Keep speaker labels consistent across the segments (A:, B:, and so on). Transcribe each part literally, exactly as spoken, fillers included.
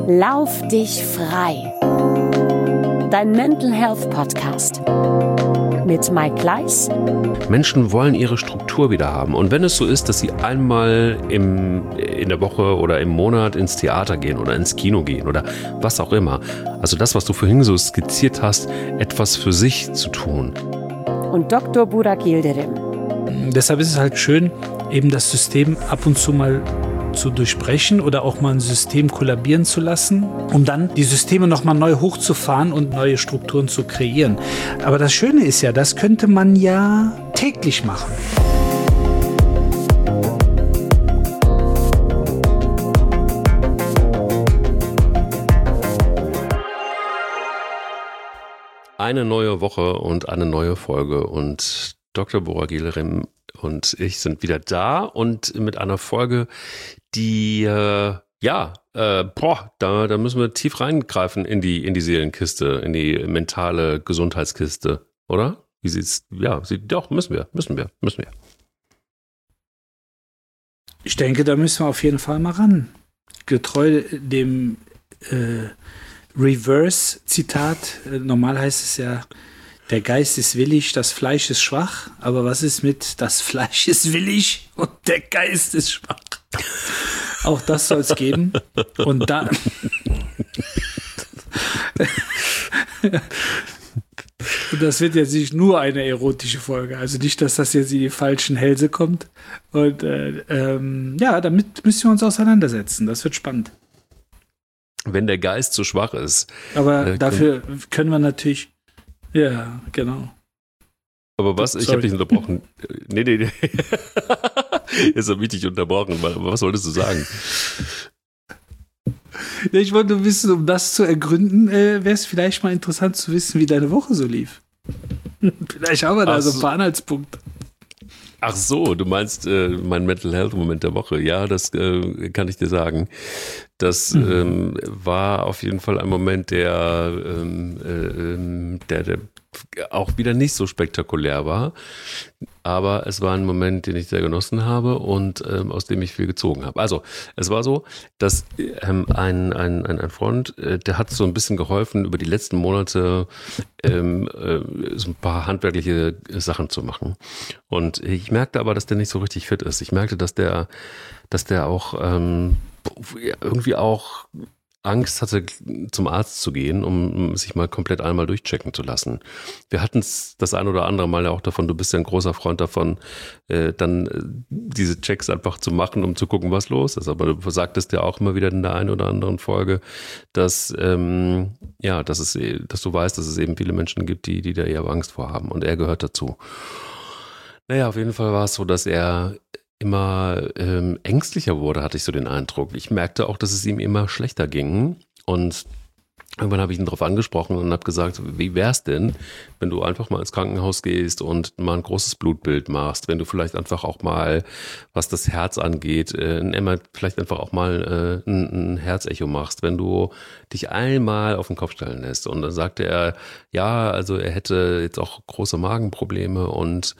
A: Lauf dich frei. Dein Mental Health Podcast mit Mike Kleiss.
B: Menschen wollen ihre Struktur wieder haben. Und wenn es so ist, dass sie einmal im, in der Woche oder im Monat ins Theater gehen oder ins Kino gehen oder was auch immer, also das, was du vorhin so skizziert hast, etwas für sich zu tun.
A: Und Doktor Burak Yildirim.
C: Deshalb ist es halt schön, eben das System ab und zu mal zu durchbrechen oder auch mal ein System kollabieren zu lassen, um dann die Systeme nochmal neu hochzufahren und neue Strukturen zu kreieren. Aber das Schöne ist ja, das könnte man ja täglich machen.
B: Eine neue Woche und eine neue Folge und Doktor Burak Yildirim und ich sind wieder da und mit einer Folge, die, äh, ja, äh, boah, da, da müssen wir tief reingreifen in die, in die Seelenkiste, in die mentale Gesundheitskiste, oder? Wie sieht's, ja, sieht, doch, müssen wir, müssen wir, müssen wir.
C: Ich denke, da müssen wir auf jeden Fall mal ran. Getreu dem äh, Reverse-Zitat, äh, normal heißt es ja, der Geist ist willig, das Fleisch ist schwach. Aber was ist mit das Fleisch ist willig und der Geist ist schwach? Auch das soll es geben. Und da... Und das wird jetzt nicht nur eine erotische Folge. Also nicht, dass das jetzt in die falschen Hälse kommt. Und äh, ähm, ja, damit müssen wir uns auseinandersetzen. Das wird spannend.
B: Wenn der Geist zu schwach ist.
C: Aber
B: äh,
C: dafür können wir natürlich... Ja, genau.
B: Aber was?
C: Sorry.
B: Ich habe dich unterbrochen. Nee, nee, nee. Jetzt habe ich dich unterbrochen. Was wolltest du sagen?
C: Ich wollte nur wissen, um das zu ergründen, äh, wäre es vielleicht mal interessant zu wissen, wie deine Woche so lief. Vielleicht haben wir da Ach so ein paar Anhaltspunkte.
B: Ach so, du meinst äh, mein Mental Health Moment der Woche. Ja, das äh, kann ich dir sagen. Das mhm. ähm, war auf jeden Fall ein Moment, der, ähm, äh, der, der auch wieder nicht so spektakulär war. Aber es war ein Moment, den ich sehr genossen habe und ähm, aus dem ich viel gezogen habe. Also, es war so, dass ähm, ein, ein, ein, ein Freund, äh, der hat so ein bisschen geholfen, über die letzten Monate ähm, äh, so ein paar handwerkliche Sachen zu machen. Und ich merkte aber, dass der nicht so richtig fit ist. Ich merkte, dass der, dass der auch ähm, irgendwie auch Angst hatte, zum Arzt zu gehen, um sich mal komplett einmal durchchecken zu lassen. Wir hatten es das ein oder andere Mal ja auch davon, du bist ja ein großer Freund davon, äh, dann äh, diese Checks einfach zu machen, um zu gucken, was los ist. Aber du sagtest ja auch immer wieder in der einen oder anderen Folge, dass, ähm, ja, dass, es, dass du weißt, dass es eben viele Menschen gibt, die, die da eher Angst vor haben. Und er gehört dazu. Naja, auf jeden Fall war es so, dass er immer ähm, ängstlicher wurde, hatte ich so den Eindruck. Ich merkte auch, dass es ihm immer schlechter ging und irgendwann habe ich ihn darauf angesprochen und habe gesagt, wie wär's denn, wenn du einfach mal ins Krankenhaus gehst und mal ein großes Blutbild machst, wenn du vielleicht einfach auch mal, was das Herz angeht, äh, ein, vielleicht einfach auch mal äh, ein, ein Herzecho machst, wenn du dich einmal auf den Kopf stellen lässt. Und dann sagte er, ja, also er hätte jetzt auch große Magenprobleme und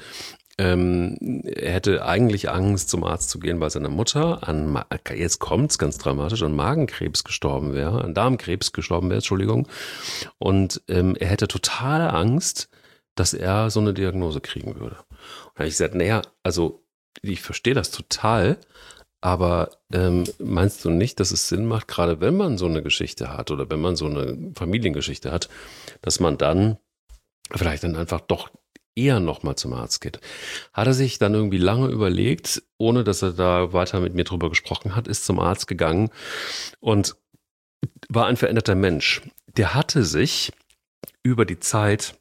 B: Ähm, er hätte eigentlich Angst, zum Arzt zu gehen, weil seine Mutter an, jetzt kommt's ganz dramatisch, an Magenkrebs gestorben wäre, an Darmkrebs gestorben wäre, Entschuldigung. Und ähm, er hätte totale Angst, dass er so eine Diagnose kriegen würde. Und da habe ich gesagt, naja, also ich verstehe das total, aber ähm, meinst du nicht, dass es Sinn macht, gerade wenn man so eine Geschichte hat oder wenn man so eine Familiengeschichte hat, dass man dann vielleicht dann einfach doch eher nochmal zum Arzt geht. Hat er sich dann irgendwie lange überlegt, ohne dass er da weiter mit mir drüber gesprochen hat, ist zum Arzt gegangen und war ein veränderter Mensch. Der hatte sich über die Zeit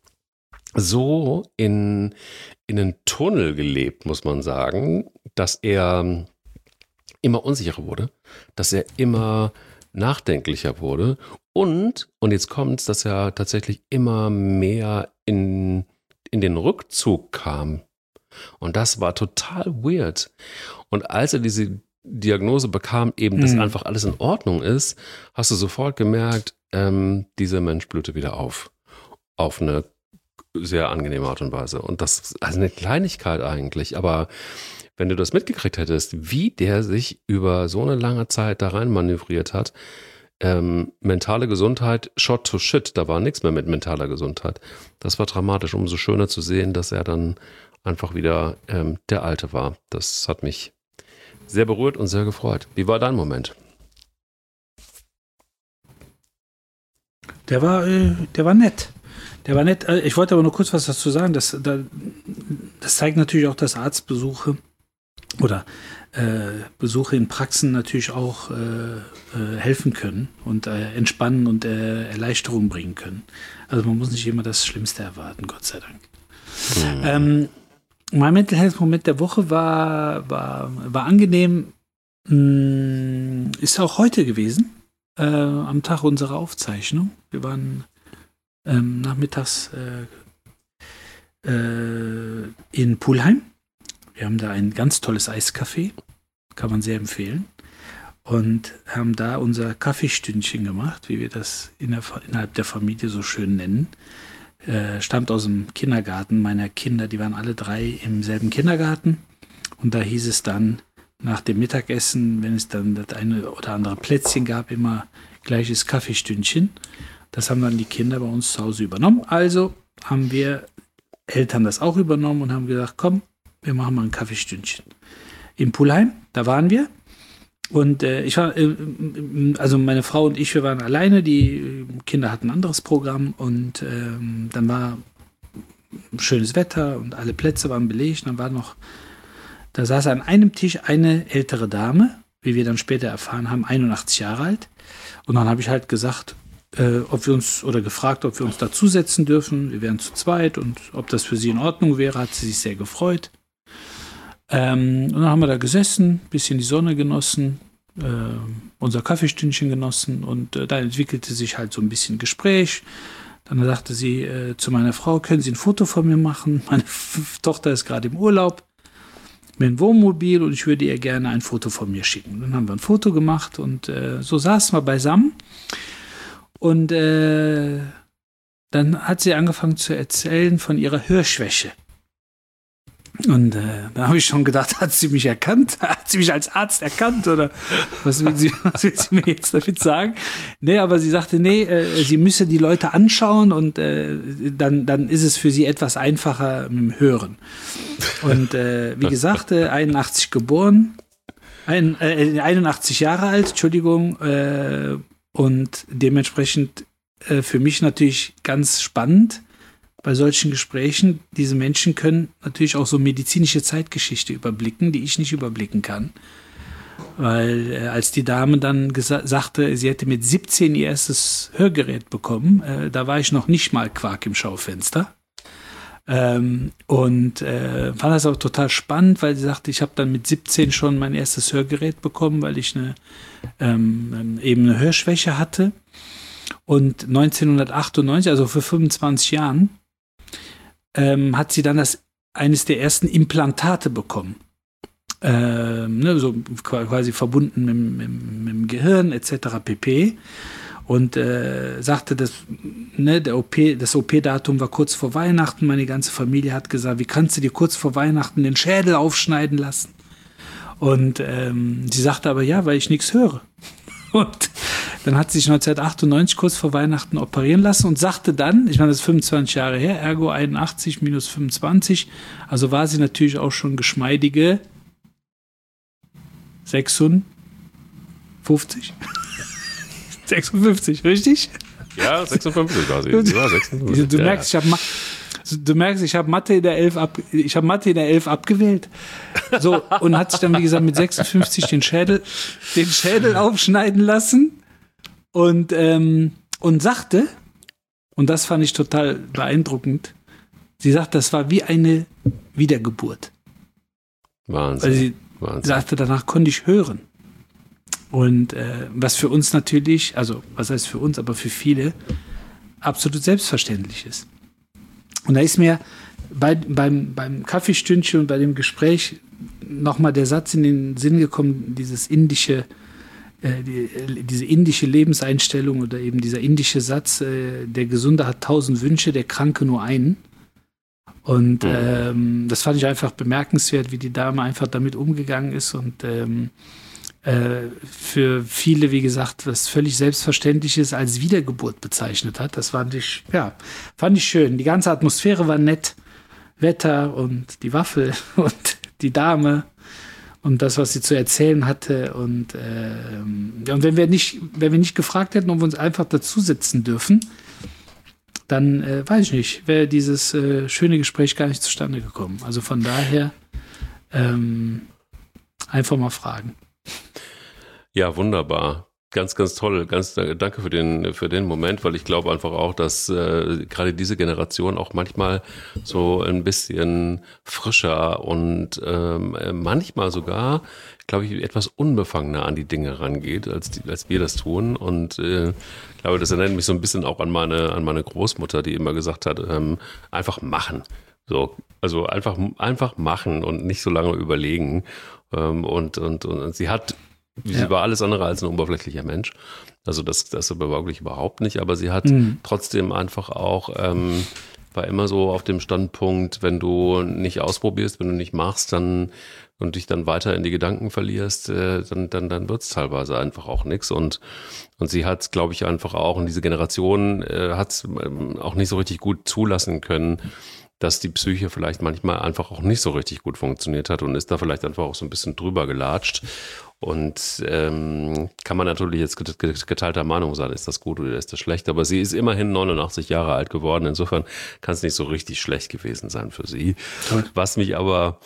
B: so in, in einen Tunnel gelebt, muss man sagen, dass er immer unsicherer wurde, dass er immer nachdenklicher wurde und, und jetzt kommt es, dass er tatsächlich immer mehr in in den Rückzug kam. Und das war total weird. Und als er diese Diagnose bekam, eben, dass mhm. einfach alles in Ordnung ist, hast du sofort gemerkt, ähm, dieser Mensch blühte wieder auf. Auf eine sehr angenehme Art und Weise. Und das ist also eine Kleinigkeit eigentlich, aber wenn du das mitgekriegt hättest, wie der sich über so eine lange Zeit da rein manövriert hat, ähm, mentale Gesundheit, shot to shit, da war nichts mehr mit mentaler Gesundheit. Das war dramatisch, umso schöner zu sehen, dass er dann einfach wieder ähm, der Alte war. Das hat mich sehr berührt und sehr gefreut. Wie war dein Moment?
C: Der war, äh, der war nett. Der war nett. Ich wollte aber nur kurz was dazu sagen. Das, das zeigt natürlich auch, dass Arztbesuche oder äh, Besuche in Praxen natürlich auch äh, äh, helfen können und äh, entspannen und äh, Erleichterung bringen können. Also man muss nicht immer das Schlimmste erwarten, Gott sei Dank. Mhm. Ähm, mein Mental Health Moment der Woche war, war, war angenehm. Ist auch heute gewesen, äh, am Tag unserer Aufzeichnung. Wir waren ähm, nachmittags äh, äh, in Pulheim. Wir haben da ein ganz tolles Eiscafé, kann man sehr empfehlen. Und haben da unser Kaffeestündchen gemacht, wie wir das in der, innerhalb der Familie so schön nennen. Äh, stammt aus dem Kindergarten meiner Kinder, die waren alle drei im selben Kindergarten. Und da hieß es dann nach dem Mittagessen, wenn es dann das eine oder andere Plätzchen gab, immer gleiches Kaffeestündchen. Das haben dann die Kinder bei uns zu Hause übernommen. Also haben wir Eltern das auch übernommen und haben gesagt, komm, wir machen mal ein Kaffeestündchen. In Pulheim, da waren wir. Und äh, ich war, äh, also meine Frau und ich, wir waren alleine, die Kinder hatten ein anderes Programm und äh, dann war schönes Wetter und alle Plätze waren belegt. Dann war noch, da saß an einem Tisch eine ältere Dame, wie wir dann später erfahren haben, einundachtzig Jahre alt. Und dann habe ich halt gesagt, äh, ob wir uns, oder gefragt, ob wir uns dazusetzen dürfen. Wir wären zu zweit und ob das für sie in Ordnung wäre, hat sie sich sehr gefreut. Ähm, und dann haben wir da gesessen, bisschen die Sonne genossen, äh, unser Kaffeestündchen genossen und äh, da entwickelte sich halt so ein bisschen Gespräch. Dann sagte sie äh, zu meiner Frau, können Sie ein Foto von mir machen? Meine F- Tochter ist gerade im Urlaub mit einem Wohnmobil und ich würde ihr gerne ein Foto von mir schicken. Dann haben wir ein Foto gemacht und äh, so saßen wir beisammen und äh, dann hat sie angefangen zu erzählen von ihrer Hörschwäche. Und äh, da habe ich schon gedacht, hat sie mich erkannt? Hat sie mich als Arzt erkannt? Oder was will sie, was will sie mir jetzt damit sagen? Nee, aber sie sagte, nee, äh, sie müsse die Leute anschauen und äh, dann, dann ist es für sie etwas einfacher mit dem Hören. Und äh, wie gesagt, äh, einundachtzig geboren, ein, äh, einundachtzig Jahre alt, Entschuldigung, äh, und dementsprechend äh, für mich natürlich ganz spannend, bei solchen Gesprächen, diese Menschen können natürlich auch so medizinische Zeitgeschichte überblicken, die ich nicht überblicken kann. Weil äh, als die Dame dann gesa- sagte, sie hätte mit siebzehn ihr erstes Hörgerät bekommen, äh, da war ich noch nicht mal Quark im Schaufenster. Ähm, und äh, fand das auch total spannend, weil sie sagte, ich habe dann mit siebzehn schon mein erstes Hörgerät bekommen, weil ich eine, ähm, eben eine Hörschwäche hatte. Und neunzehnhundertachtundneunzig, also vor fünfundzwanzig Jahren, Ähm, hat sie dann das, eines der ersten Implantate bekommen. Ähm, ne, so quasi verbunden mit, mit, mit dem Gehirn et cetera pp. Und äh, sagte, dass, ne, der O P, das O P-Datum war kurz vor Weihnachten. Meine ganze Familie hat gesagt, wie kannst du dir kurz vor Weihnachten den Schädel aufschneiden lassen? Und ähm, sie sagte aber, ja, weil ich nichts höre. Und dann hat sie sich neunzehnhundertachtundneunzig kurz vor Weihnachten operieren lassen und sagte dann, ich meine, das ist fünfundzwanzig Jahre her, ergo einundachtzig minus fünfundzwanzig, also war sie natürlich auch schon geschmeidige sechsundfünfzig. sechsundfünfzig, richtig?
B: Ja, sechsundfünfzig war sie. sie war sechsundfünfzig.
C: Du merkst, ich habe Du merkst, ich habe Mathe in der elf ab, ich habe Mathe in der elf abgewählt. So, und hat sich dann, wie gesagt, mit sechsundfünfzig den Schädel, den Schädel aufschneiden lassen und, ähm, und sagte, und das fand ich total beeindruckend, sie sagt, das war wie eine Wiedergeburt.
B: Wahnsinn.
C: Weil sie
B: Wahnsinn.
C: sagte, danach konnte ich hören. Und äh, was für uns natürlich, also was heißt für uns, aber für viele absolut selbstverständlich ist. Und da ist mir bei, beim, beim Kaffeestündchen und bei dem Gespräch nochmal der Satz in den Sinn gekommen, dieses indische, äh, die, diese indische Lebenseinstellung oder eben dieser indische Satz, äh, der Gesunde hat tausend Wünsche, der Kranke nur einen. Und mhm. ähm, das fand ich einfach bemerkenswert, wie die Dame einfach damit umgegangen ist und ähm, äh, für viele, wie gesagt, was völlig Selbstverständliches als Wiedergeburt bezeichnet hat. Das fand ich, ja, fand ich schön. Die ganze Atmosphäre war nett. Wetter und die Waffel und die Dame und das, was sie zu erzählen hatte. Und, äh, und wenn wir nicht, wenn wir nicht gefragt hätten, ob wir uns einfach dazusetzen dürfen, dann äh, weiß ich nicht, wäre dieses äh, schöne Gespräch gar nicht zustande gekommen. Also von daher ähm, einfach mal fragen.
B: Ja, wunderbar. Ganz, ganz toll. Ganz danke für den, für den Moment, weil ich glaube einfach auch, dass äh, gerade diese Generation auch manchmal so ein bisschen frischer und ähm, manchmal sogar, glaube ich, etwas unbefangener an die Dinge rangeht, als, die, als wir das tun. Und äh, ich glaube, das erinnert mich so ein bisschen auch an meine, an meine Großmutter, die immer gesagt hat, ähm, einfach machen. So, also einfach, einfach machen und nicht so lange überlegen. Ähm, und, und, und sie hat Sie ja. war alles andere als ein oberflächlicher Mensch. Also das, das aber wirklich überhaupt nicht. Aber sie hat mhm. trotzdem einfach auch, ähm, war immer so auf dem Standpunkt, wenn du nicht ausprobierst, wenn du nicht machst, dann und dich dann weiter in die Gedanken verlierst, äh, dann, dann, dann wird es teilweise einfach auch nichts. Und, und sie hat, glaube ich, einfach auch, und diese Generation äh, hat es ähm, auch nicht so richtig gut zulassen können, dass die Psyche vielleicht manchmal einfach auch nicht so richtig gut funktioniert hat und ist da vielleicht einfach auch so ein bisschen drüber gelatscht. Und ähm, kann man natürlich jetzt geteilter Meinung sein, ist das gut oder ist das schlecht, aber sie ist immerhin neunundachtzig Jahre alt geworden, insofern kann es nicht so richtig schlecht gewesen sein für sie. Toll. Was mich aber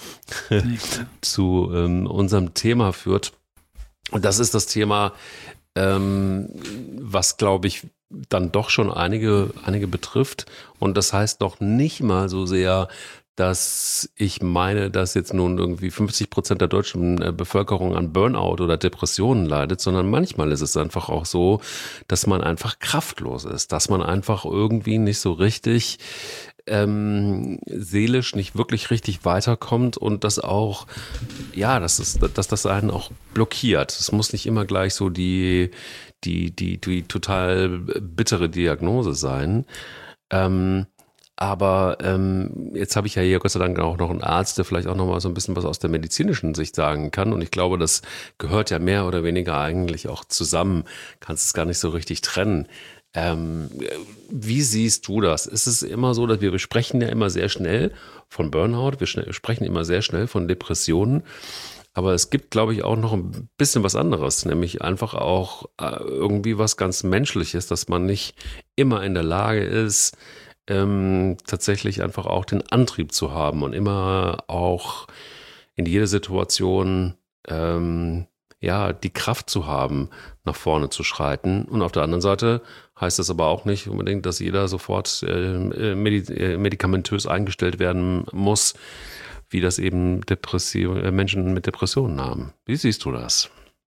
B: zu ähm, unserem Thema führt, und das ist das Thema, ähm, was glaube ich dann doch schon einige, einige betrifft, und das heißt doch nicht mal so sehr, dass ich meine, dass jetzt nun irgendwie fünfzig Prozent der deutschen Bevölkerung an Burnout oder Depressionen leidet, sondern manchmal ist es einfach auch so, dass man einfach kraftlos ist, dass man einfach irgendwie nicht so richtig ähm, seelisch nicht wirklich richtig weiterkommt und das auch, ja, das ist, dass das einen auch blockiert. Es muss nicht immer gleich so die, die, die, die total bittere Diagnose sein. Ähm, Aber ähm, jetzt habe ich ja hier Gott sei Dank auch noch einen Arzt, der vielleicht auch noch mal so ein bisschen was aus der medizinischen Sicht sagen kann. Und ich glaube, das gehört ja mehr oder weniger eigentlich auch zusammen. Kannst es gar nicht so richtig trennen. Ähm, wie siehst du das? Ist es immer so, dass wir, wir sprechen ja immer sehr schnell von Burnout, wir schnell, sprechen immer sehr schnell von Depressionen. Aber es gibt, glaube ich, auch noch ein bisschen was anderes, nämlich einfach auch äh, irgendwie was ganz Menschliches, dass man nicht immer in der Lage ist, Ähm, tatsächlich einfach auch den Antrieb zu haben und immer auch in jeder Situation ähm, ja die Kraft zu haben, nach vorne zu schreiten. Und auf der anderen Seite heißt das aber auch nicht unbedingt, dass jeder sofort äh, medi- äh, medikamentös eingestellt werden muss, wie das eben Depression, äh, Menschen mit Depressionen haben. Wie siehst du das?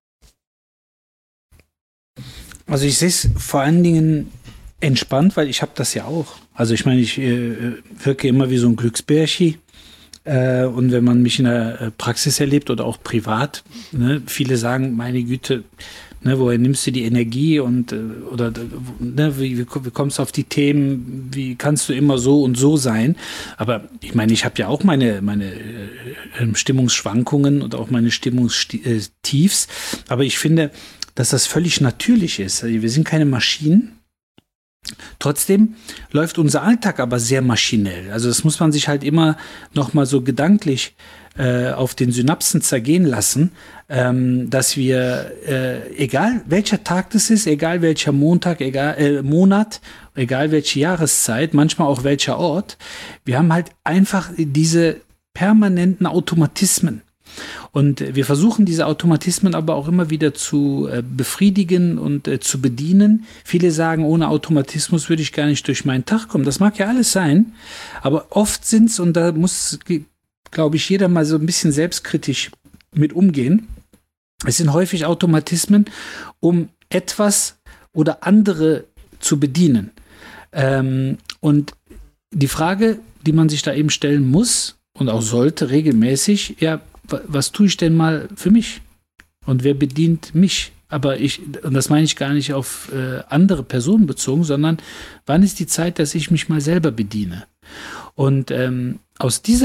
C: Also ich sehe es vor allen Dingen entspannt, weil ich habe das ja auch. Also ich meine, ich äh, wirke immer wie so ein Glücksbärchi. Äh, und wenn man mich in der Praxis erlebt oder auch privat, ne, viele sagen, meine Güte, ne, woher nimmst du die Energie und äh, oder ne, wie, wie, wie kommst du auf die Themen, wie kannst du immer so und so sein? Aber ich meine, ich habe ja auch meine, meine äh, Stimmungsschwankungen und auch meine Stimmungstiefs. Aber ich finde, dass das völlig natürlich ist. Also wir sind keine Maschinen. Trotzdem läuft unser Alltag aber sehr maschinell. Also das muss man sich halt immer noch mal so gedanklich äh, auf den Synapsen zergehen lassen, ähm, dass wir, äh, egal welcher Tag das ist, egal welcher Montag, egal äh, Monat, egal welche Jahreszeit, manchmal auch welcher Ort, wir haben halt einfach diese permanenten Automatismen. Und wir versuchen diese Automatismen aber auch immer wieder zu äh, befriedigen und äh, zu bedienen. Viele sagen, ohne Automatismus würde ich gar nicht durch meinen Tag kommen. Das mag ja alles sein, aber oft sind es, und da muss, glaube ich, jeder mal so ein bisschen selbstkritisch mit umgehen, es sind häufig Automatismen, um etwas oder andere zu bedienen. Ähm, und die Frage, die man sich da eben stellen muss und auch sollte regelmäßig, ja, was tue ich denn mal für mich? Und wer bedient mich? Aber ich, und das meine ich gar nicht auf äh, andere Personen bezogen, sondern wann ist die Zeit, dass ich mich mal selber bediene? Und ähm, aus diesem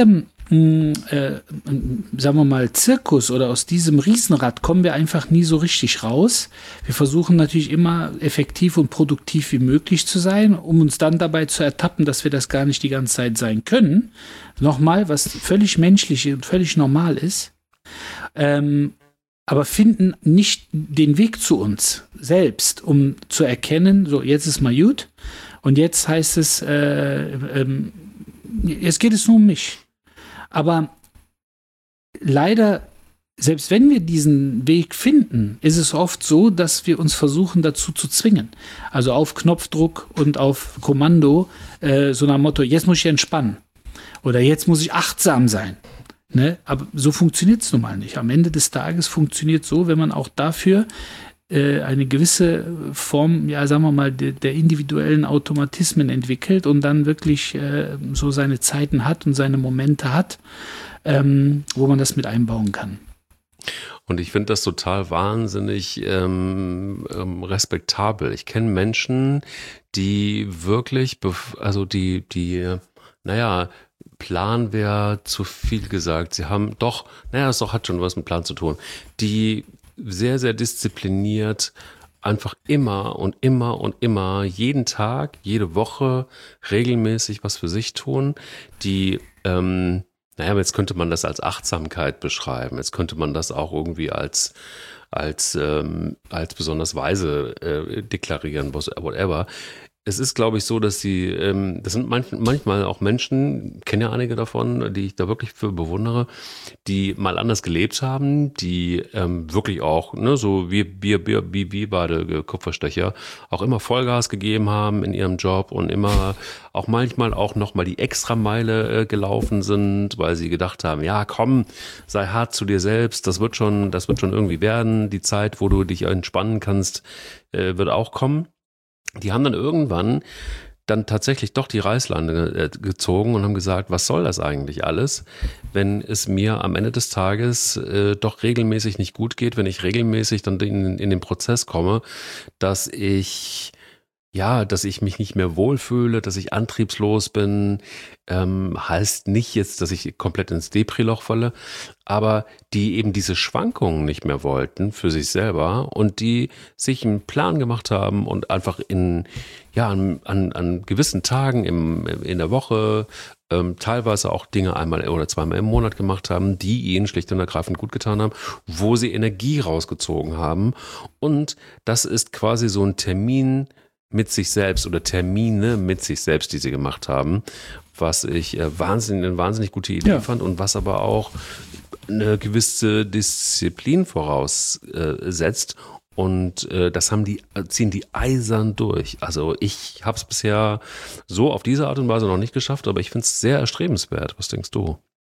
C: äh, sagen wir mal, Zirkus oder aus diesem Riesenrad kommen wir einfach nie so richtig raus. Wir versuchen natürlich immer effektiv und produktiv wie möglich zu sein, um uns dann dabei zu ertappen, dass wir das gar nicht die ganze Zeit sein können. Nochmal, was völlig menschlich und völlig normal ist. Ähm, aber finden nicht den Weg zu uns selbst, um zu erkennen, so jetzt ist mal gut und jetzt heißt es, äh, ähm, jetzt geht es nur um mich. Aber leider, selbst wenn wir diesen Weg finden, ist es oft so, dass wir uns versuchen dazu zu zwingen. Also auf Knopfdruck und auf Kommando, äh, so nach dem Motto, jetzt muss ich entspannen oder jetzt muss ich achtsam sein. Ne? Aber so funktioniert es nun mal nicht. Am Ende des Tages funktioniert es so, wenn man auch dafür äh, eine gewisse Form, ja, sagen wir mal, de, der individuellen Automatismen entwickelt und dann wirklich äh, so seine Zeiten hat und seine Momente hat, ähm, wo man das mit einbauen kann.
B: Und ich finde das total wahnsinnig ähm, ähm, respektabel. Ich kenne Menschen, die wirklich, bef- also die, die, naja, Plan wäre zu viel gesagt. Sie haben doch, naja, das doch hat schon was mit Plan zu tun, die sehr, sehr diszipliniert einfach immer und immer und immer, jeden Tag, jede Woche regelmäßig was für sich tun, die, ähm, naja, jetzt könnte man das als Achtsamkeit beschreiben, jetzt könnte man das auch irgendwie als, als, ähm, als besonders weise äh, deklarieren, whatever. Es ist, glaube ich, so, dass sie, ähm, das sind manch, manchmal auch Menschen, kenne ja einige davon, die ich da wirklich für bewundere, die mal anders gelebt haben, die ähm, wirklich auch, ne, so wie wir, wir, wie wir beide Kupferstecher, auch immer Vollgas gegeben haben in ihrem Job und immer auch manchmal auch nochmal die Extrameile äh, gelaufen sind, weil sie gedacht haben, ja, komm, sei hart zu dir selbst, das wird schon, das wird schon irgendwie werden, die Zeit, wo du dich entspannen kannst, äh, wird auch kommen. Die haben dann irgendwann dann tatsächlich doch die Reißleine gezogen und haben gesagt, was soll das eigentlich alles, wenn es mir am Ende des Tages äh, doch regelmäßig nicht gut geht, wenn ich regelmäßig dann in, in den Prozess komme, dass ich ja, dass ich mich nicht mehr wohlfühle, dass ich antriebslos bin, ähm, heißt nicht jetzt, dass ich komplett ins Depri-Loch falle, aber die eben diese Schwankungen nicht mehr wollten für sich selber und die sich einen Plan gemacht haben und einfach in, ja, an, an, an gewissen Tagen im, in der Woche ähm, teilweise auch Dinge einmal oder zweimal im Monat gemacht haben, die ihnen schlicht und ergreifend gut getan haben, wo sie Energie rausgezogen haben. Und das ist quasi so ein Termin mit sich selbst oder Termine mit sich selbst, die sie gemacht haben, was ich äh, wahnsinnig, eine wahnsinnig gute Idee ja. fand und was aber auch eine gewisse Disziplin voraussetzt. Äh, und äh, das haben die, ziehen die eisern durch. Also ich habe es bisher so auf diese Art und Weise noch nicht geschafft, aber ich finde es sehr erstrebenswert. Was denkst du?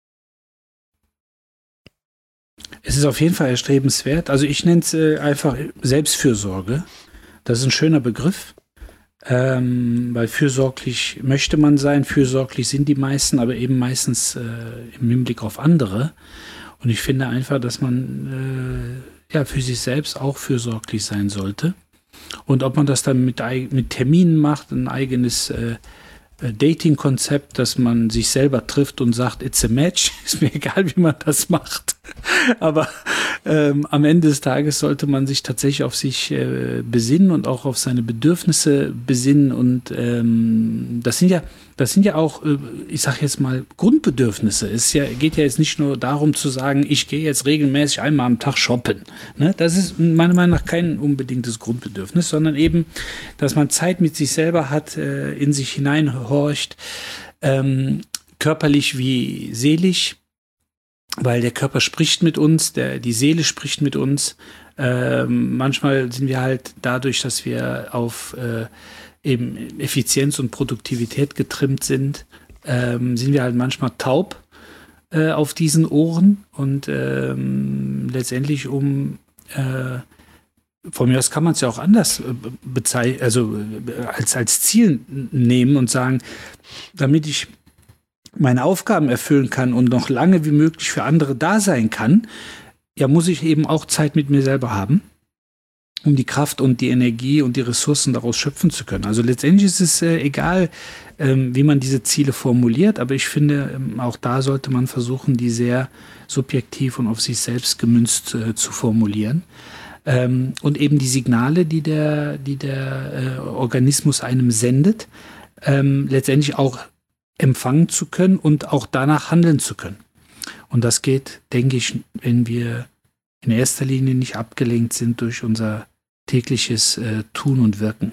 C: Es ist auf jeden Fall erstrebenswert. Also ich nenne es äh, einfach Selbstfürsorge. Das ist ein schöner Begriff. Ähm, weil fürsorglich möchte man sein, fürsorglich sind die meisten, aber eben meistens äh, im Hinblick auf andere. Und ich finde einfach, dass man äh, ja für sich selbst auch fürsorglich sein sollte. Und ob man das dann mit, mit Terminen macht, ein eigenes äh, Dating-Konzept, dass man sich selber trifft und sagt, it's a match, ist mir egal, wie man das macht. Aber ähm, am Ende des Tages sollte man sich tatsächlich auf sich äh, besinnen und auch auf seine Bedürfnisse besinnen. Und ähm, das sind ja, das sind ja auch, äh, ich sage jetzt mal, Grundbedürfnisse. Es ja, geht ja jetzt nicht nur darum zu sagen, ich gehe jetzt regelmäßig einmal am Tag shoppen. Ne? Das ist meiner Meinung nach kein unbedingtes Grundbedürfnis, sondern eben, dass man Zeit mit sich selber hat, äh, in sich hineinhorcht, ähm, körperlich wie seelisch. Weil der Körper spricht mit uns, der, die Seele spricht mit uns. Ähm, manchmal sind wir halt dadurch, dass wir auf äh, eben Effizienz und Produktivität getrimmt sind, ähm, sind wir halt manchmal taub äh, auf diesen Ohren und ähm, letztendlich um äh, von mir aus kann man es ja auch anders äh, bezeichnen, also äh, als, als Ziel nehmen und sagen, damit ich meine Aufgaben erfüllen kann und noch lange wie möglich für andere da sein kann, ja, muss ich eben auch Zeit mit mir selber haben. um die Kraft und die Energie und die Ressourcen daraus schöpfen zu können. Also letztendlich ist es äh, egal, ähm, wie man diese Ziele formuliert, aber ich finde, ähm, auch da sollte man versuchen, die sehr subjektiv und auf sich selbst gemünzt äh, zu formulieren. Ähm, und eben die Signale, die der, die der äh, Organismus einem sendet, ähm, letztendlich auch empfangen zu können und auch danach handeln zu können. Und das geht, denke ich, wenn wir in erster Linie nicht abgelenkt sind durch unser tägliches äh, Tun und Wirken.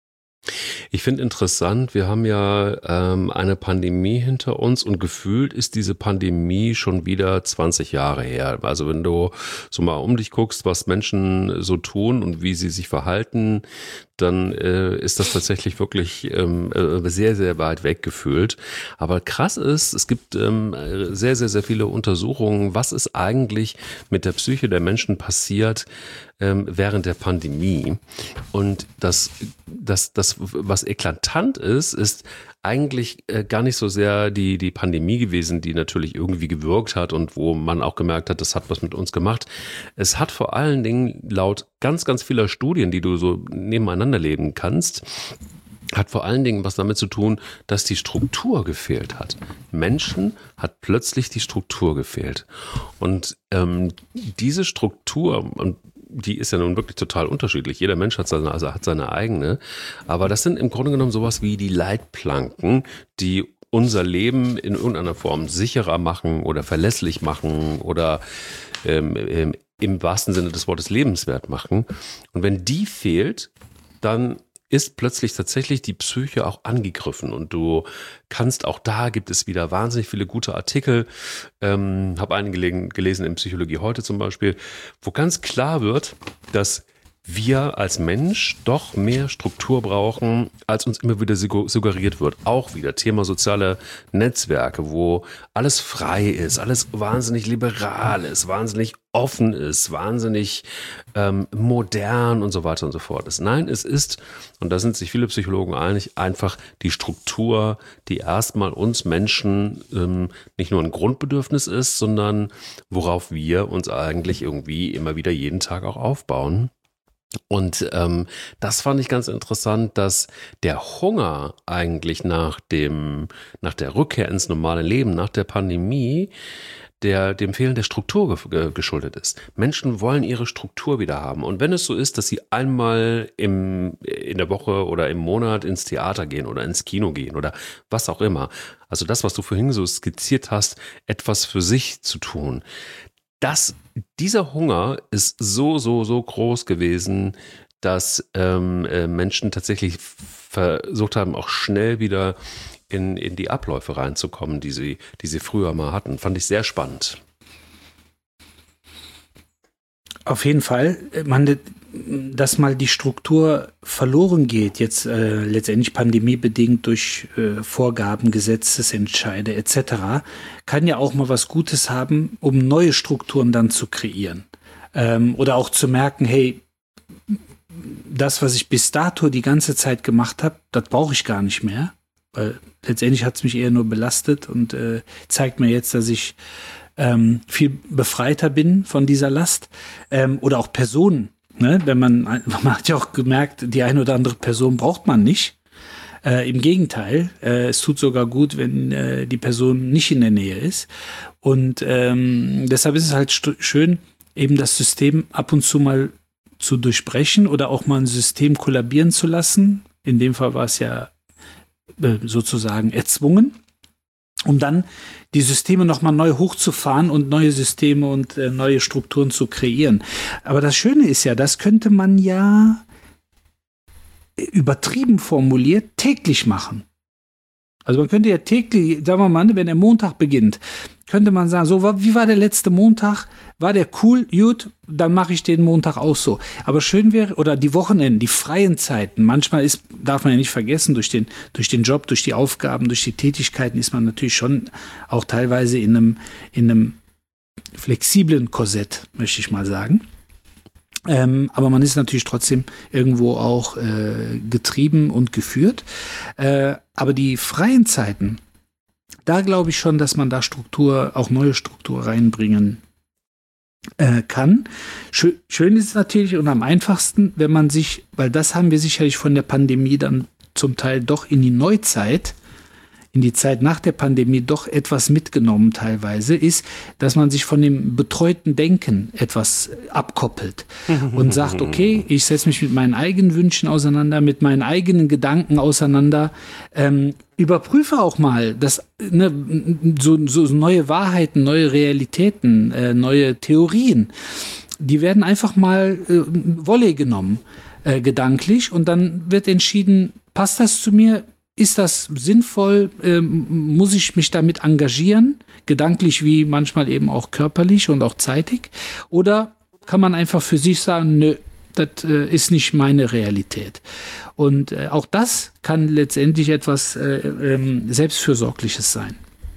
B: Ich finde interessant, wir haben ja ähm, eine Pandemie hinter uns und gefühlt ist diese Pandemie schon wieder zwanzig Jahre her. Also wenn du so mal um dich guckst, was Menschen so tun und wie sie sich verhalten, dann äh, ist das tatsächlich wirklich ähm, äh, sehr, sehr weit weg gefühlt. Aber krass ist, es gibt ähm, sehr, sehr, sehr viele Untersuchungen, was ist eigentlich mit der Psyche der Menschen passiert ähm, während der Pandemie. Und das, das, das, was eklatant ist, ist eigentlich äh, gar nicht so sehr die, die Pandemie gewesen, die natürlich irgendwie gewirkt hat und wo man auch gemerkt hat, das hat was mit uns gemacht. Es hat vor allen Dingen laut ganz, ganz vieler Studien, die du so nebeneinander leben kannst, hat vor allen Dingen was damit zu tun, dass die Struktur gefehlt hat. Menschen hat plötzlich die Struktur gefehlt. Und ähm, diese Struktur, und die ist ja nun wirklich total unterschiedlich. Jeder Mensch hat seine, also hat seine eigene. Aber das sind im Grunde genommen sowas wie die Leitplanken, die unser Leben in irgendeiner Form sicherer machen oder verlässlich machen oder ähm, ähm, im wahrsten Sinne des Wortes lebenswert machen. Und wenn die fehlt, dann ist plötzlich tatsächlich die Psyche auch angegriffen und du kannst, auch da gibt es wieder wahnsinnig viele gute Artikel, ähm, habe einige gelesen in Psychologie heute zum Beispiel, wo ganz klar wird, dass wir als Mensch doch mehr Struktur brauchen, als uns immer wieder suggeriert wird. Auch wieder Thema soziale Netzwerke, wo alles frei ist, alles wahnsinnig liberal ist, wahnsinnig offen ist, wahnsinnig ähm, modern und so weiter und so fort ist. Nein, es ist, und da sind sich viele Psychologen einig, einfach die Struktur, die erstmal uns Menschen ähm, nicht nur ein Grundbedürfnis ist, sondern worauf wir uns eigentlich irgendwie immer wieder jeden Tag auch aufbauen. Und ähm, das fand ich ganz interessant, dass der Hunger eigentlich nach dem, nach der Rückkehr ins normale Leben, nach der Pandemie, der dem Fehlen der Struktur ge- geschuldet ist. Menschen wollen ihre Struktur wieder haben. Und wenn es so ist, dass sie einmal im, in der Woche oder im Monat ins Theater gehen oder ins Kino gehen oder was auch immer, also das, was du vorhin so skizziert hast, etwas für sich zu tun, das, dieser Hunger ist so, so, so groß gewesen, dass ähm, äh, Menschen tatsächlich versucht haben, auch schnell wieder in, in die Abläufe reinzukommen, die sie, die sie früher mal hatten. Fand ich sehr spannend.
C: Auf jeden Fall. Man, dass mal die Struktur verloren geht, jetzt äh, letztendlich pandemiebedingt durch äh, Vorgaben, Gesetzesentscheide et cetera, kann ja auch mal was Gutes haben, um neue Strukturen dann zu kreieren. Ähm, oder auch zu merken, hey, das, was ich bis dato die ganze Zeit gemacht habe, das brauche ich gar nicht mehr. Weil letztendlich hat es mich eher nur belastet und äh, zeigt mir jetzt, dass ich ähm, viel befreiter bin von dieser Last. Ähm, oder auch Personen. Ne? Wenn man, man hat ja auch gemerkt, die eine oder andere Person braucht man nicht. Äh, Im Gegenteil, äh, es tut sogar gut, wenn äh, die Person nicht in der Nähe ist. Und ähm, deshalb ist es halt st- schön, eben das System ab und zu mal zu durchbrechen oder auch mal ein System kollabieren zu lassen. In dem Fall war es ja äh, sozusagen erzwungen, um dann die Systeme nochmal neu hochzufahren und neue Systeme und äh, neue Strukturen zu kreieren. Aber das Schöne ist ja, das könnte man ja übertrieben formuliert täglich machen. Also man könnte ja täglich, sagen wir mal, wenn der Montag beginnt, könnte man sagen, so, wie war der letzte Montag? War der cool? Gut, dann mache ich den Montag auch so. Aber schön wäre, oder die Wochenenden, die freien Zeiten, manchmal ist, darf man ja nicht vergessen, durch den, durch den Job, durch die Aufgaben, durch die Tätigkeiten ist man natürlich schon auch teilweise in einem, in einem flexiblen Korsett, möchte ich mal sagen. Ähm, aber man ist natürlich trotzdem irgendwo auch äh, getrieben und geführt. Äh, aber die freien Zeiten, da glaube ich schon, dass man da Struktur, auch neue Struktur reinbringen äh, kann. Schön, schön ist es natürlich und am einfachsten, wenn man sich, weil das haben wir sicherlich von der Pandemie dann zum Teil doch in die Neuzeit, in die Zeit nach der Pandemie doch etwas mitgenommen teilweise, ist, dass man sich von dem betreuten Denken etwas abkoppelt und sagt, okay, ich setze mich mit meinen eigenen Wünschen auseinander, mit meinen eigenen Gedanken auseinander, ähm, überprüfe auch mal, dass ne, so, so neue Wahrheiten, neue Realitäten, äh, neue Theorien, die werden einfach mal äh, Volley genommen, äh, gedanklich, und dann wird entschieden, passt das zu mir? Ist das sinnvoll? Ähm, muss ich mich damit engagieren? Gedanklich wie manchmal eben auch körperlich und auch zeitig? Oder kann man einfach für sich sagen, nö, das äh, ist nicht meine Realität? Und äh, auch das kann letztendlich etwas äh, ähm, Selbstfürsorgliches sein.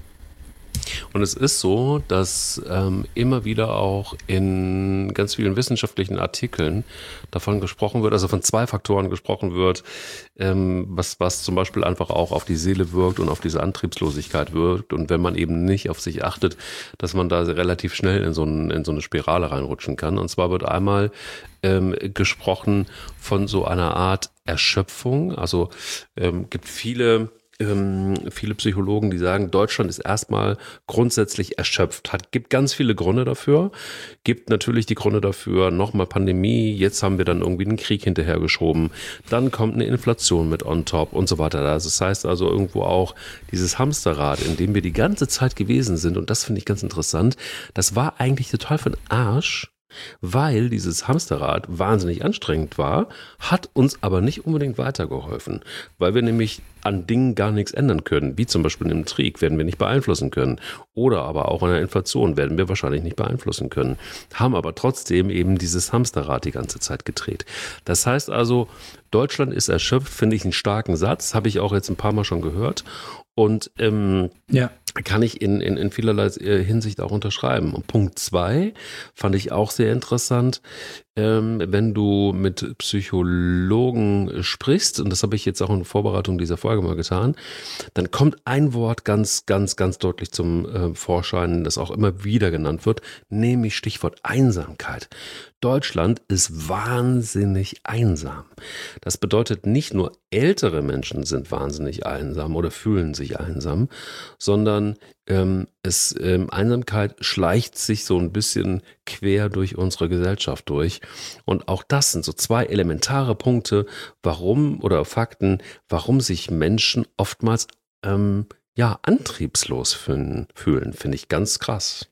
B: Und es ist so, dass ähm, immer wieder auch in ganz vielen wissenschaftlichen Artikeln davon gesprochen wird, also von zwei Faktoren gesprochen wird, ähm, was, was zum Beispiel einfach auch auf die Seele wirkt und auf diese Antriebslosigkeit wirkt. Und wenn man eben nicht auf sich achtet, dass man da relativ schnell in so, ein, in so eine Spirale reinrutschen kann. Und zwar wird einmal ähm, gesprochen von so einer Art Erschöpfung. Also ähm, gibt viele... Ähm, viele Psychologen, die sagen, Deutschland ist erstmal grundsätzlich erschöpft. Hat, gibt ganz viele Gründe dafür. Gibt natürlich die Gründe dafür, nochmal Pandemie, jetzt haben wir dann irgendwie einen Krieg hinterhergeschoben. Dann kommt eine Inflation mit on top und so weiter. Das heißt also irgendwo auch dieses Hamsterrad, in dem wir die ganze Zeit gewesen sind, und das finde ich ganz interessant, das war eigentlich total für den Arsch, weil dieses Hamsterrad wahnsinnig anstrengend war, hat uns aber nicht unbedingt weitergeholfen, weil wir nämlich an Dingen gar nichts ändern können, wie zum Beispiel im Krieg werden wir nicht beeinflussen können oder aber auch an der Inflation werden wir wahrscheinlich nicht beeinflussen können, haben aber trotzdem eben dieses Hamsterrad die ganze Zeit gedreht. Das heißt also, Deutschland ist erschöpft, finde ich einen starken Satz, habe ich auch jetzt ein paar Mal schon gehört. Und ähm, ja. kann ich in, in, in vielerlei Hinsicht auch unterschreiben. Und Punkt zwei fand ich auch sehr interessant, ähm, wenn du mit Psychologen sprichst, und das habe ich jetzt auch in Vorbereitung dieser Folge mal getan, dann kommt ein Wort ganz, ganz, ganz deutlich zum äh, Vorschein, das auch immer wieder genannt wird, nämlich Stichwort Einsamkeit. Deutschland ist wahnsinnig einsam. Das bedeutet, nicht nur ältere Menschen sind wahnsinnig einsam oder fühlen sich einsam, sondern ähm, es, ähm, Einsamkeit schleicht sich so ein bisschen quer durch unsere Gesellschaft durch. Und auch das sind so zwei elementare Punkte, warum oder Fakten, warum sich Menschen oftmals ähm, ja, antriebslos fühlen, fühlen, finde ich ganz krass.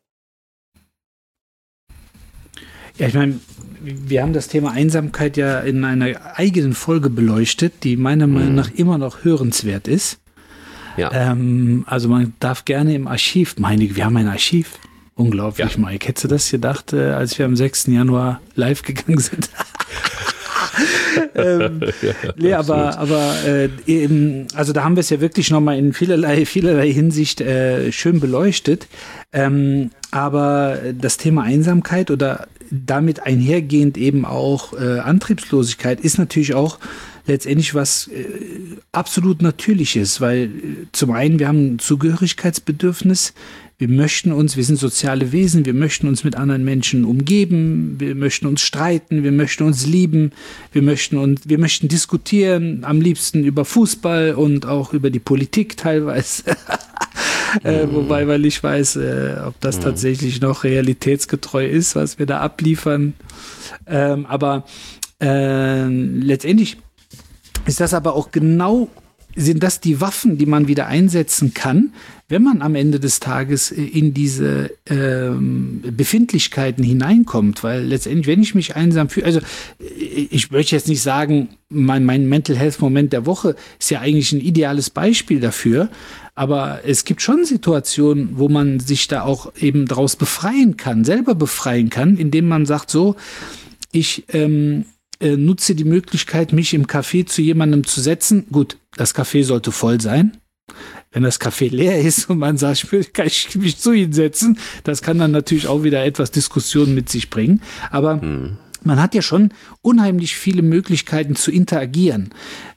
C: Ja, ich meine, wir haben das Thema Einsamkeit ja in einer eigenen Folge beleuchtet, die meiner Meinung nach immer noch hörenswert ist. Ja. Ähm, also man darf gerne im Archiv, meine, wir haben ein Archiv, unglaublich, ja. Mike. Hättest du das gedacht, äh, als wir am sechsten Januar live gegangen sind? ähm, ja, nee, aber, aber äh, eben, also da haben wir es ja wirklich nochmal in vielerlei, vielerlei Hinsicht äh, schön beleuchtet. Ähm, aber das Thema Einsamkeit oder damit einhergehend eben auch äh, Antriebslosigkeit ist natürlich auch letztendlich was äh, absolut Natürliches, weil äh, zum einen wir haben ein Zugehörigkeitsbedürfnis, wir möchten uns, wir sind soziale Wesen, wir möchten uns mit anderen Menschen umgeben, wir möchten uns streiten, wir möchten uns lieben, wir möchten uns, wir möchten diskutieren, am liebsten über Fußball und auch über die Politik teilweise. Äh, wobei, weil ich weiß, äh, ob das tatsächlich noch realitätsgetreu ist, was wir da abliefern. Ähm, aber äh, letztendlich ist das aber auch genau, sind das die Waffen, die man wieder einsetzen kann, wenn man am Ende des Tages in diese ähm, Befindlichkeiten hineinkommt, weil letztendlich, wenn ich mich einsam fühle, also ich möchte jetzt nicht sagen, mein, mein Mental Health Moment der Woche ist ja eigentlich ein ideales Beispiel dafür, aber es gibt schon Situationen, wo man sich da auch eben draus befreien kann, selber befreien kann, indem man sagt so, ich ähm, äh, nutze die Möglichkeit, mich im Café zu jemandem zu setzen. Gut, das Café sollte voll sein. Wenn das Café leer ist und man sagt, kann ich mich zu Ihnen setzen, das kann dann natürlich auch wieder etwas Diskussion mit sich bringen. Aber hm. man hat ja schon unheimlich viele Möglichkeiten zu interagieren.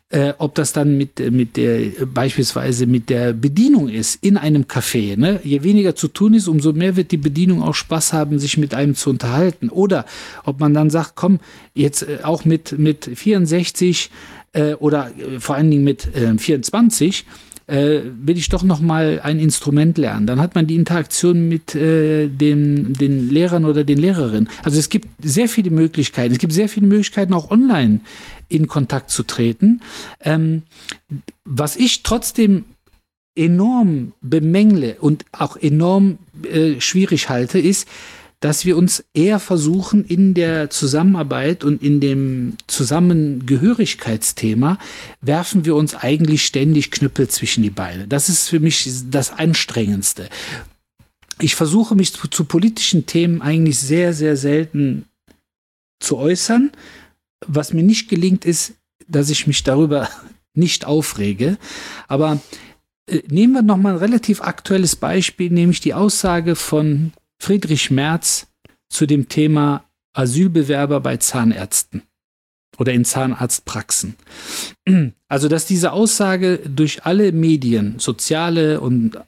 C: Äh, ob das dann mit, mit der, beispielsweise mit der Bedienung ist in einem Café. Ne? Je weniger zu tun ist, umso mehr wird die Bedienung auch Spaß haben, sich mit einem zu unterhalten. Oder ob man dann sagt, komm, jetzt äh, auch mit, mit vierundsechzig äh, oder äh, vor allen Dingen mit äh, vierundzwanzig äh, will ich doch noch mal ein Instrument lernen. Dann hat man die Interaktion mit äh, den, den Lehrern oder den Lehrerinnen. Also es gibt sehr viele Möglichkeiten. Es gibt sehr viele Möglichkeiten, auch online in Kontakt zu treten. Ähm, was ich trotzdem enorm bemängle und auch enorm äh, schwierig halte, ist, dass wir uns eher versuchen, in der Zusammenarbeit und in dem Zusammengehörigkeitsthema werfen wir uns eigentlich ständig Knüppel zwischen die Beine. Das ist für mich das Anstrengendste. Ich versuche mich zu, zu politischen Themen eigentlich sehr, sehr selten zu äußern. Was mir nicht gelingt, ist, dass ich mich darüber nicht aufrege. Aber äh, nehmen wir noch mal ein relativ aktuelles Beispiel, nämlich die Aussage von Friedrich Merz zu dem Thema Asylbewerber bei Zahnärzten oder in Zahnarztpraxen. Also, dass diese Aussage durch alle Medien, soziale und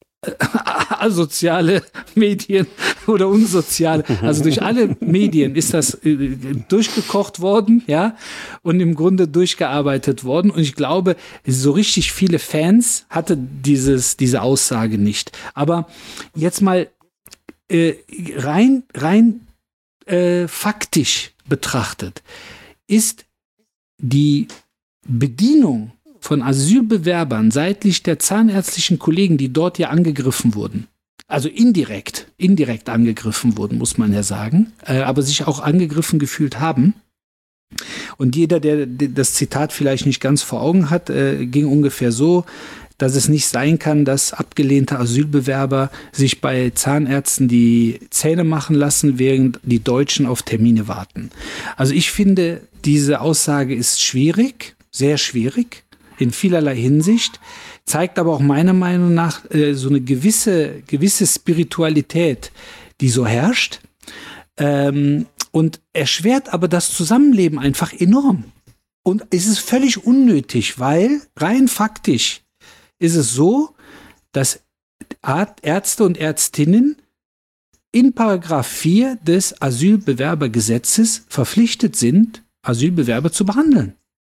C: asoziale Medien oder unsoziale, also durch alle Medien ist das äh, durchgekocht worden, ja, und im Grunde durchgearbeitet worden. Und ich glaube, so richtig viele Fans hatte dieses, diese Aussage nicht. Aber jetzt mal äh, rein, rein äh, faktisch betrachtet, ist die Bedienung von Asylbewerbern seitlich der zahnärztlichen Kollegen, die dort ja angegriffen wurden, also indirekt, indirekt angegriffen wurden, muss man ja sagen, äh, aber sich auch angegriffen gefühlt haben. Und jeder, der das Zitat vielleicht nicht ganz vor Augen hat, äh, ging ungefähr so, dass es nicht sein kann, dass abgelehnte Asylbewerber sich bei Zahnärzten die Zähne machen lassen, während die Deutschen auf Termine warten. Also ich finde, diese Aussage ist schwierig, sehr schwierig, in vielerlei Hinsicht, zeigt aber auch meiner Meinung nach äh, so eine gewisse, gewisse Spiritualität, die so herrscht, ähm, und erschwert aber das Zusammenleben einfach enorm. Und es ist völlig unnötig, weil rein faktisch ist es so, dass Ärzte und Ärztinnen in Paragraph vier des Asylbewerbergesetzes verpflichtet sind, Asylbewerber zu behandeln.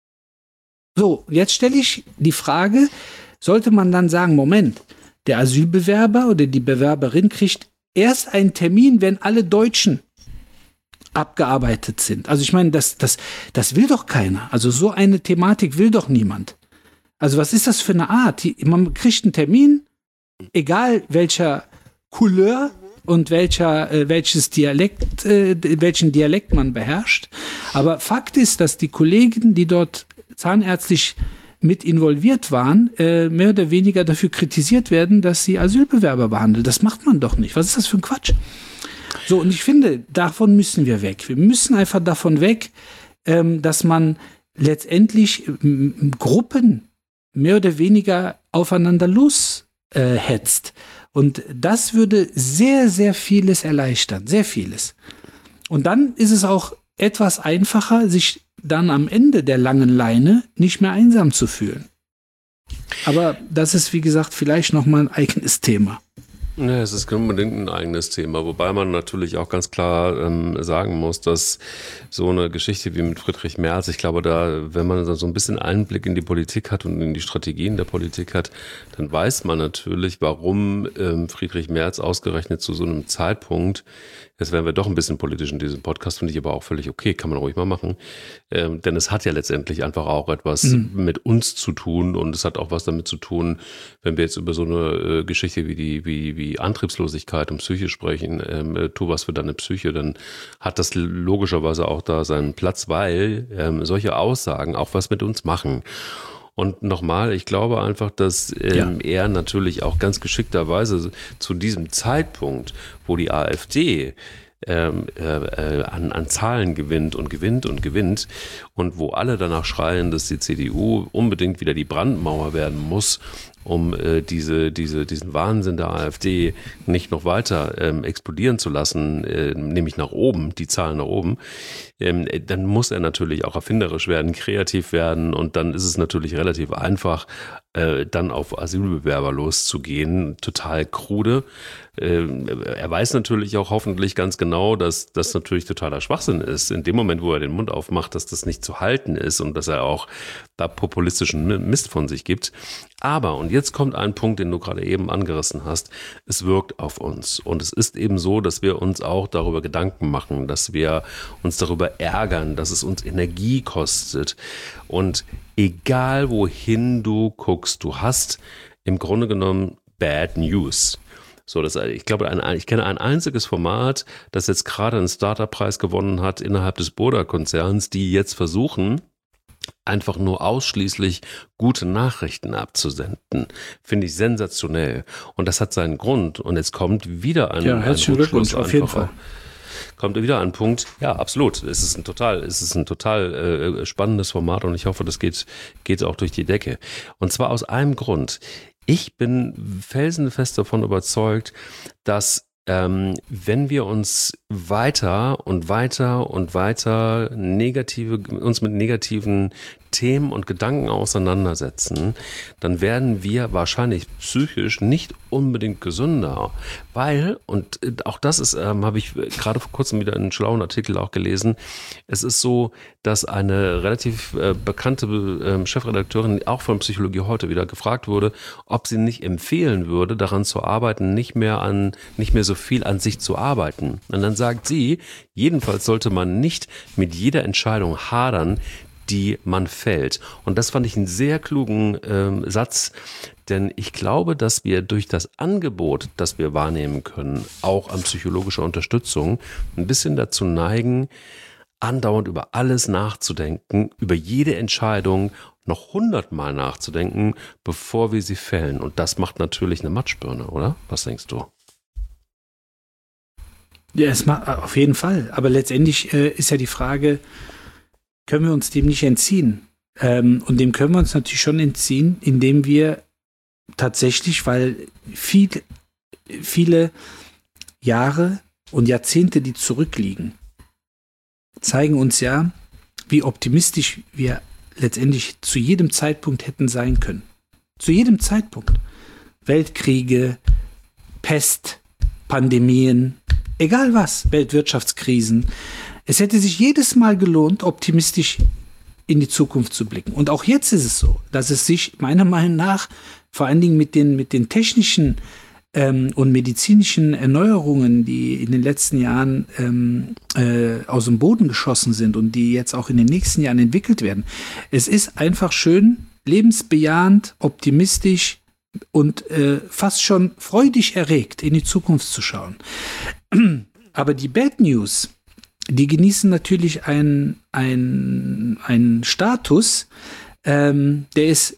C: So, jetzt stelle ich die Frage, sollte man dann sagen, Moment, der Asylbewerber oder die Bewerberin kriegt erst einen Termin, wenn alle Deutschen abgearbeitet sind. Also ich meine, das, das, das will doch keiner. Also so eine Thematik will doch niemand. Also was ist das für eine Art? Man kriegt einen Termin, egal welcher Couleur und welcher, äh, welches Dialekt, äh, welchen Dialekt man beherrscht. Aber Fakt ist, dass die Kollegen, die dort zahnärztlich mit involviert waren, äh, mehr oder weniger dafür kritisiert werden, dass sie Asylbewerber behandeln. Das macht man doch nicht. Was ist das für ein Quatsch? So, und ich finde, davon müssen wir weg. Wir müssen einfach davon weg, ähm, dass man letztendlich ähm, Gruppen mehr oder weniger aufeinander los äh, hetzt. Und das würde sehr, sehr vieles erleichtern. Sehr vieles. Und dann ist es auch etwas einfacher, sich dann am Ende der langen Leine nicht mehr einsam zu fühlen. Aber das ist, wie gesagt, vielleicht nochmal ein eigenes Thema.
B: Ja, es ist unbedingt ein eigenes Thema, wobei man natürlich auch ganz klar ähm, sagen muss, dass so eine Geschichte wie mit Friedrich Merz, ich glaube, da, wenn man so ein bisschen Einblick in die Politik hat und in die Strategien der Politik hat, dann weiß man natürlich, warum ähm, Friedrich Merz ausgerechnet zu so einem Zeitpunkt, jetzt werden wir doch ein bisschen politisch in diesem Podcast, finde ich aber auch völlig okay, kann man ruhig mal machen, ähm, denn es hat ja letztendlich einfach auch etwas mhm. mit uns zu tun und es hat auch was damit zu tun, wenn wir jetzt über so eine äh, Geschichte wie die, wie, wie Antriebslosigkeit und Psyche sprechen, ähm, tu was für deine Psyche, dann hat das logischerweise auch da seinen Platz, weil ähm, solche Aussagen auch was mit uns machen. Und nochmal, ich glaube einfach, dass ähm, ja. er natürlich auch ganz geschickterweise zu diesem Zeitpunkt, wo die AfD ähm, äh, an, an Zahlen gewinnt und gewinnt und gewinnt und wo alle danach schreien, dass die C D U unbedingt wieder die Brandmauer werden muss, um äh, diese, diese, diesen Wahnsinn der AfD nicht noch weiter ähm, explodieren zu lassen, äh, nämlich nach oben, die Zahlen nach oben, ähm, dann muss er natürlich auch erfinderisch werden, kreativ werden und dann ist es natürlich relativ einfach, äh, dann auf Asylbewerber loszugehen, total krude. Er weiß natürlich auch hoffentlich ganz genau, dass das natürlich totaler Schwachsinn ist. In dem Moment, wo er den Mund aufmacht, dass das nicht zu halten ist und dass er auch da populistischen Mist von sich gibt. Aber, und jetzt kommt ein Punkt, den du gerade eben angerissen hast, es wirkt auf uns. Und es ist eben so, dass wir uns auch darüber Gedanken machen, dass wir uns darüber ärgern, dass es uns Energie kostet. Und egal wohin du guckst, du hast im Grunde genommen Bad News. So, das, ich glaube, ein, ich kenne ein einziges Format, das jetzt gerade einen Startup-Preis gewonnen hat innerhalb des Burda-Konzerns, die jetzt versuchen, einfach nur ausschließlich gute Nachrichten abzusenden. Finde ich sensationell. Und das hat seinen Grund. Und jetzt kommt wieder ein,
C: ja,
B: ein
C: herzlichen Glückwunsch, auf jeden Fall.
B: Kommt wieder ein Punkt, ja, absolut. Es ist ein total, es ist ein total äh, spannendes Format und ich hoffe, das geht, geht auch durch die Decke. Und zwar aus einem Grund. Ich bin felsenfest davon überzeugt, dass ähm, wenn wir uns weiter und weiter und weiter negative, uns mit negativen Themen und Gedanken auseinandersetzen, dann werden wir wahrscheinlich psychisch nicht unbedingt gesünder, weil, und auch das ist, ähm, habe ich gerade vor kurzem wieder einen schlauen Artikel auch gelesen, es ist so, dass eine relativ äh, bekannte äh, Chefredakteurin auch von Psychologie heute wieder gefragt wurde, ob sie nicht empfehlen würde, daran zu arbeiten, nicht mehr an, nicht mehr so viel an sich zu arbeiten. Und dann sagt sie, jedenfalls sollte man nicht mit jeder Entscheidung hadern, die man fällt. Und das fand ich einen sehr klugen ähm, Satz, denn ich glaube, dass wir durch das Angebot, das wir wahrnehmen können, auch an psychologischer Unterstützung, ein bisschen dazu neigen, andauernd über alles nachzudenken, über jede Entscheidung noch hundertmal nachzudenken, bevor wir sie fällen. Und das macht natürlich eine Matschbirne, oder? Was denkst du?
C: Ja, es macht auf jeden Fall. Aber letztendlich äh, ist ja die Frage, können wir uns dem nicht entziehen? Ähm, und dem können wir uns natürlich schon entziehen, indem wir tatsächlich, weil viel, viele Jahre und Jahrzehnte, die zurückliegen, zeigen uns ja, wie optimistisch wir letztendlich zu jedem Zeitpunkt hätten sein können. Zu jedem Zeitpunkt. Weltkriege, Pest, Pandemien, egal was, Weltwirtschaftskrisen. Es hätte sich jedes Mal gelohnt, optimistisch in die Zukunft zu blicken. Und auch jetzt ist es so, dass es sich meiner Meinung nach vor allen Dingen mit den, mit den technischen ähm, und medizinischen Erneuerungen, die in den letzten Jahren ähm, äh, aus dem Boden geschossen sind und die jetzt auch in den nächsten Jahren entwickelt werden. Es ist einfach schön, lebensbejahend, optimistisch und äh, fast schon freudig erregt in die Zukunft zu schauen. Aber die Bad News, die genießen natürlich einen, einen, einen Status, ähm, der ist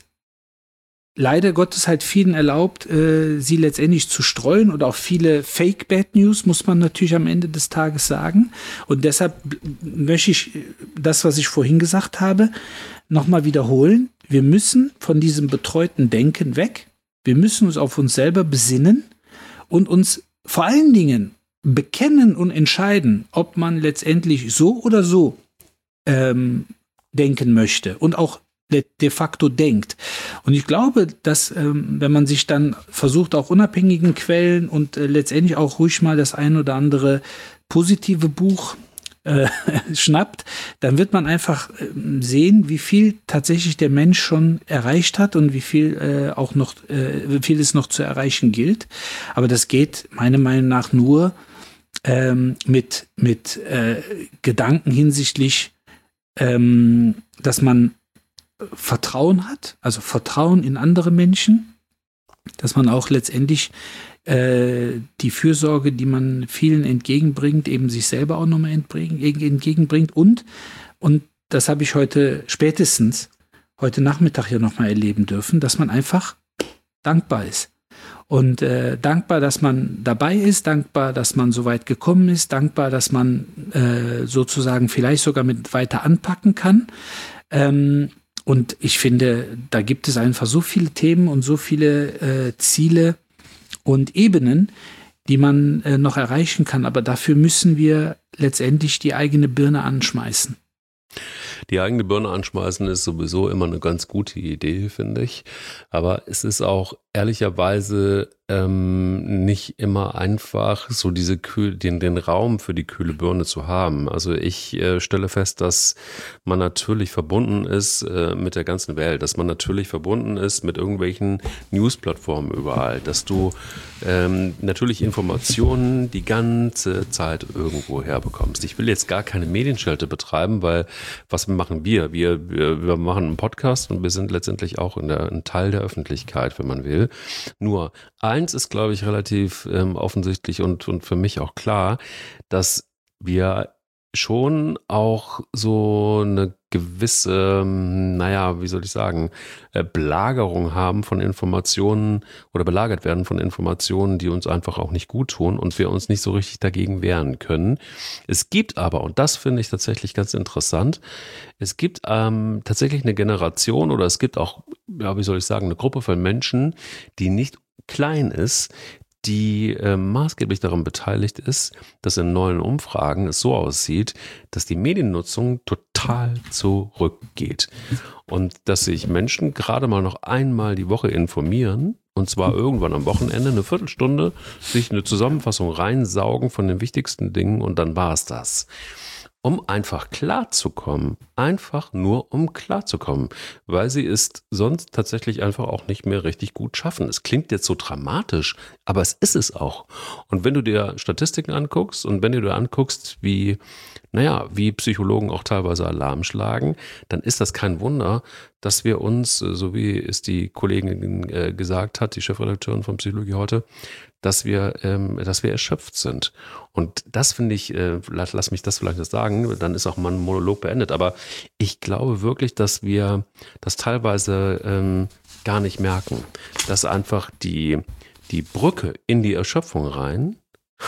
C: leider Gottes halt vielen erlaubt, äh, sie letztendlich zu streuen oder auch viele Fake Bad News, muss man natürlich am Ende des Tages sagen. Und deshalb möchte ich das, was ich vorhin gesagt habe, nochmal wiederholen. Wir müssen von diesem betreuten Denken weg. Wir müssen uns auf uns selber besinnen und uns vor allen Dingen bekennen und entscheiden, ob man letztendlich so oder so ähm, denken möchte und auch de facto denkt. Und ich glaube, dass ähm, wenn man sich dann versucht, auch unabhängigen Quellen und äh, letztendlich auch ruhig mal das ein oder andere positive Buch äh, schnappt, dann wird man einfach äh, sehen, wie viel tatsächlich der Mensch schon erreicht hat und wie viel äh, auch noch, äh, wie viel es noch zu erreichen gilt. Aber das geht meiner Meinung nach nur ähm, mit, mit äh, Gedanken hinsichtlich, ähm, dass man Vertrauen hat, also Vertrauen in andere Menschen, dass man auch letztendlich äh, die Fürsorge, die man vielen entgegenbringt, eben sich selber auch nochmal entgegenbringt und, und das habe ich heute spätestens, heute Nachmittag hier nochmal erleben dürfen, dass man einfach dankbar ist. Und äh, dankbar, dass man dabei ist, dankbar, dass man so weit gekommen ist, dankbar, dass man äh, sozusagen vielleicht sogar mit weiter anpacken kann. Ähm, Und ich finde, da gibt es einfach so viele Themen und so viele äh, Ziele und Ebenen, die man äh, noch erreichen kann. Aber dafür müssen wir letztendlich die eigene Birne anschmeißen.
B: Die eigene Birne anschmeißen ist sowieso immer eine ganz gute Idee, finde ich. Aber es ist auch ehrlicherweise ähm, nicht immer einfach, so diese Kühl, den, den Raum für die kühle Birne zu haben. Also ich äh, stelle fest, dass man natürlich verbunden ist äh, mit der ganzen Welt, dass man natürlich verbunden ist mit irgendwelchen News-Plattformen überall, dass du ähm, natürlich Informationen die ganze Zeit irgendwo herbekommst. Ich will jetzt gar keine Medienschelte betreiben, weil was machen wir? Wir, wir, wir machen einen Podcast und wir sind letztendlich auch in der, ein Teil der Öffentlichkeit, wenn man will. Nur eins ist, glaube ich, relativ ähm, offensichtlich und, und für mich auch klar, dass wir schon auch so eine gewisse, naja, wie soll ich sagen, äh, Belagerung haben von Informationen oder belagert werden von Informationen, die uns einfach auch nicht gut tun und wir uns nicht so richtig dagegen wehren können. Es gibt aber, und das finde ich tatsächlich ganz interessant, es gibt ähm, tatsächlich eine Generation oder es gibt auch, ja, wie soll ich sagen, eine Gruppe von Menschen, die nicht klein ist, die äh, maßgeblich daran beteiligt ist, dass in neuen Umfragen es so aussieht, dass die Mediennutzung total zurückgeht und dass sich Menschen gerade mal noch einmal die Woche informieren und zwar irgendwann am Wochenende eine Viertelstunde sich eine Zusammenfassung reinsaugen von den wichtigsten Dingen und dann war es das. Um einfach klarzukommen, einfach nur um klarzukommen, weil sie es sonst tatsächlich einfach auch nicht mehr richtig gut schaffen. Es klingt jetzt so dramatisch, aber es ist es auch. Und wenn du dir Statistiken anguckst und wenn du dir anguckst, wie, naja, wie Psychologen auch teilweise Alarm schlagen, dann ist das kein Wunder, dass wir uns, so wie es die Kollegin äh, gesagt hat, die Chefredakteurin von Psychologie heute, dass wir, ähm, dass wir erschöpft sind. Und das finde ich, äh, lass, lass mich das vielleicht sagen, dann ist auch mein Monolog beendet. Aber ich glaube wirklich, dass wir das teilweise ähm, gar nicht merken, dass einfach die, die Brücke in die Erschöpfung rein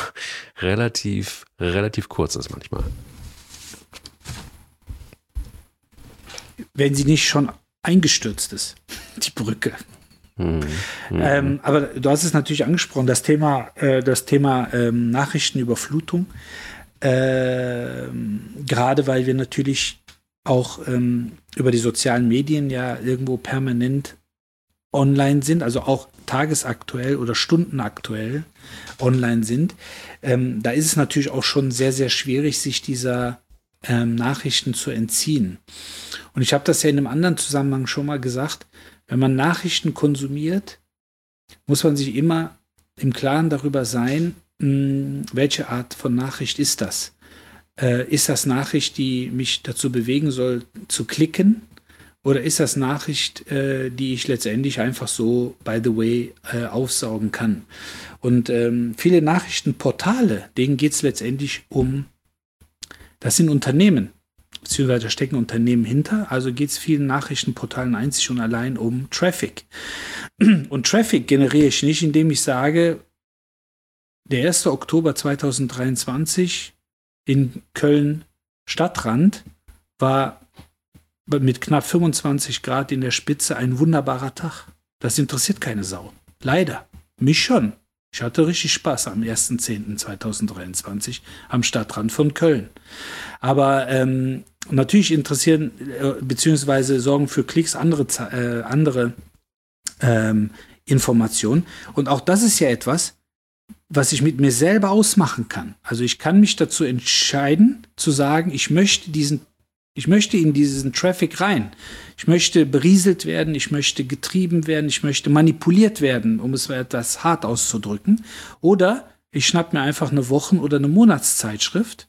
B: relativ, relativ kurz ist manchmal.
C: Wenn sie nicht schon eingestürzt ist, die Brücke. Mhm. Ähm, aber du hast es natürlich angesprochen, das Thema, äh, das Thema ähm, Nachrichtenüberflutung, äh, gerade weil wir natürlich auch ähm, über die sozialen Medien ja irgendwo permanent online sind, also auch tagesaktuell oder stundenaktuell online sind. Ähm, da ist es natürlich auch schon sehr, sehr schwierig, sich dieser ähm, Nachrichten zu entziehen. Und ich habe das ja in einem anderen Zusammenhang schon mal gesagt, wenn man Nachrichten konsumiert, muss man sich immer im Klaren darüber sein, mh, welche Art von Nachricht ist das? Äh, ist das Nachricht, die mich dazu bewegen soll, zu klicken? Oder ist das Nachricht, äh, die ich letztendlich einfach so, by the way, äh, aufsaugen kann? Und ähm, viele Nachrichtenportale, denen geht es letztendlich um, das sind Unternehmen. Beziehungsweise da stecken Unternehmen hinter, also geht es vielen Nachrichtenportalen einzig und allein um Traffic. Und Traffic generiere ich nicht, indem ich sage, der erste Oktober zweitausenddreiundzwanzig in Köln Stadtrand war mit knapp fünfundzwanzig Grad in der Spitze ein wunderbarer Tag. Das interessiert keine Sau. Leider. Mich schon. Ich hatte richtig Spaß am ersten zehnten zweitausenddreiundzwanzig am Stadtrand von Köln. Aber ähm, natürlich interessieren äh, beziehungsweise sorgen für Klicks andere, äh, andere ähm, Informationen. Und auch das ist ja etwas, was ich mit mir selber ausmachen kann. Also ich kann mich dazu entscheiden, zu sagen, ich möchte diesen Ich möchte in diesen Traffic rein. Ich möchte berieselt werden, ich möchte getrieben werden, ich möchte manipuliert werden, um es etwas hart auszudrücken. Oder ich schnapp mir einfach eine Wochen- oder eine Monatszeitschrift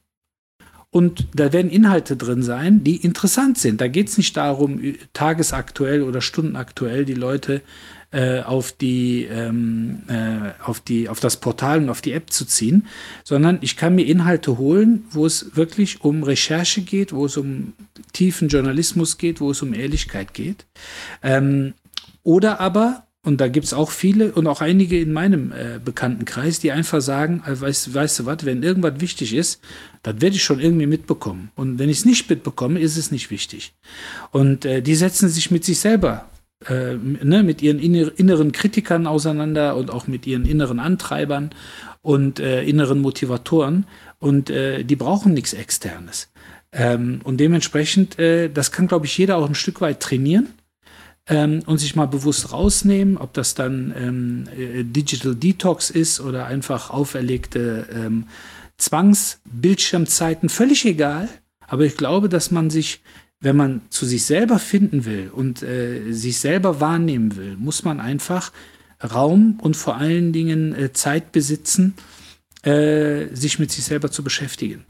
C: und da werden Inhalte drin sein, die interessant sind. Da geht es nicht darum, tagesaktuell oder stundenaktuell die Leute äh, auf die, ähm, äh, auf die, auf das Portal und auf die App zu ziehen, sondern ich kann mir Inhalte holen, wo es wirklich um Recherche geht, wo es um tiefen Journalismus geht, wo es um Ehrlichkeit geht. Ähm, oder aber und da gibt es auch viele und auch einige in meinem äh, Bekanntenkreis, die einfach sagen, äh, weißt, weißt du was, wenn irgendwas wichtig ist, das werde ich schon irgendwie mitbekommen. Und wenn ich es nicht mitbekomme, ist es nicht wichtig. Und äh, die setzen sich mit sich selber, äh, ne, mit ihren inner, inneren Kritikern auseinander und auch mit ihren inneren Antreibern und äh, inneren Motivatoren. Und äh, die brauchen nichts Externes. Ähm, und dementsprechend, äh, das kann, glaube ich, jeder auch ein Stück weit trainieren ähm, und sich mal bewusst rausnehmen, ob das dann ähm, äh, Digital Detox ist oder einfach auferlegte ähm, Zwangsbildschirmzeiten, völlig egal. Aber ich glaube, dass man sich, wenn man zu sich selber finden will und äh, sich selber wahrnehmen will, muss man einfach Raum und vor allen Dingen äh, Zeit besitzen, äh, sich mit sich selber zu beschäftigen.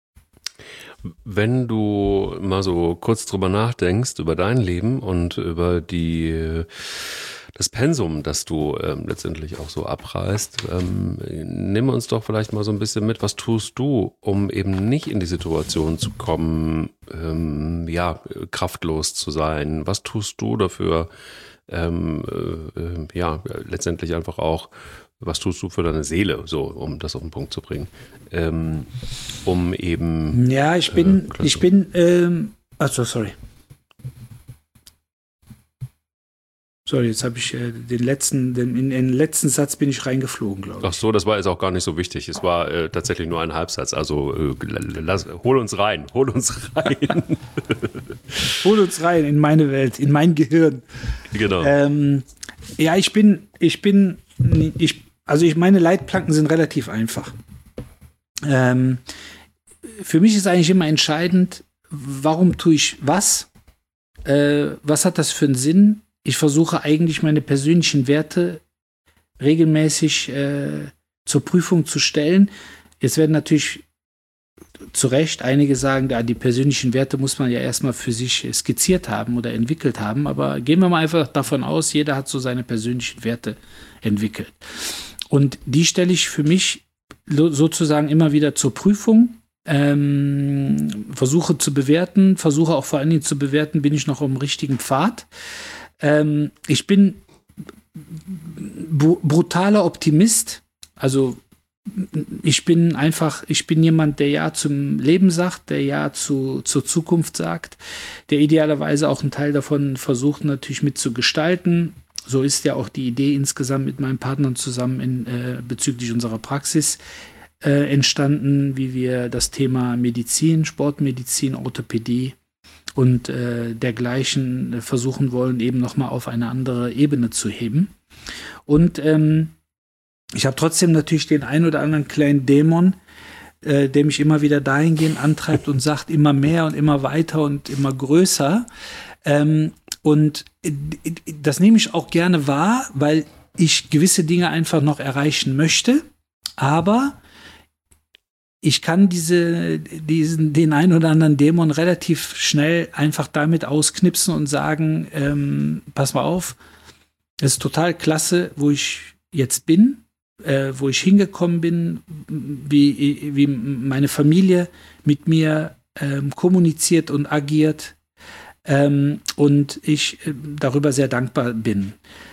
B: Wenn du mal so kurz drüber nachdenkst, über dein Leben und über die, das Pensum, das du ähm, letztendlich auch so abreißt, ähm, nimm uns doch vielleicht mal so ein bisschen mit, was tust du, um eben nicht in die Situation zu kommen, ähm, ja, kraftlos zu sein? Was tust du dafür, ähm, äh, ja, letztendlich einfach auch, was tust du für deine Seele, so, um das auf den Punkt zu bringen, ähm, um eben...
C: Ja, ich bin, äh, ich bin, ähm, also sorry. Sorry, jetzt habe ich äh, den letzten, den, in den letzten Satz bin ich reingeflogen, glaube ich.
B: Ach so, das war jetzt auch gar nicht so wichtig. Es war äh, tatsächlich nur ein Halbsatz. Also äh, lass, hol uns rein, hol uns rein.
C: Hol uns rein in meine Welt, in mein Gehirn.
B: Genau.
C: Ähm, ja, ich bin, ich bin, ich, also ich, meine Leitplanken sind relativ einfach. Ähm, für mich ist eigentlich immer entscheidend, warum tue ich was? Äh, was hat das für einen Sinn? Ich versuche eigentlich meine persönlichen Werte regelmäßig äh, zur Prüfung zu stellen. Jetzt werden natürlich zu Recht einige sagen, ja, die persönlichen Werte muss man ja erstmal für sich skizziert haben oder entwickelt haben. Aber gehen wir mal einfach davon aus, jeder hat so seine persönlichen Werte entwickelt. Und die stelle ich für mich sozusagen immer wieder zur Prüfung. Ähm, versuche zu bewerten, versuche auch vor allen Dingen zu bewerten, bin ich noch auf dem richtigen Pfad. Ähm, ich bin br- brutaler Optimist, also ich bin einfach, ich bin jemand, der Ja zum Leben sagt, der Ja zu, zur Zukunft sagt, der idealerweise auch einen Teil davon versucht natürlich mitzugestalten. So ist ja auch die Idee insgesamt mit meinen Partnern zusammen in, äh, bezüglich unserer Praxis äh, entstanden, wie wir das Thema Medizin, Sportmedizin, Orthopädie und äh, dergleichen versuchen wollen, eben nochmal auf eine andere Ebene zu heben. Und ähm, ich habe trotzdem natürlich den ein oder anderen kleinen Dämon, äh, der mich immer wieder dahingehend antreibt und sagt, immer mehr und immer weiter und immer größer. Ähm, und das nehme ich auch gerne wahr, weil ich gewisse Dinge einfach noch erreichen möchte. Aber ich kann diese, diesen, den einen oder anderen Dämon relativ schnell einfach damit ausknipsen und sagen, ähm, pass mal auf, es ist total klasse, wo ich jetzt bin, äh, wo ich hingekommen bin, wie, wie meine Familie mit mir ähm, kommuniziert und agiert ähm, und ich äh, darüber sehr dankbar bin.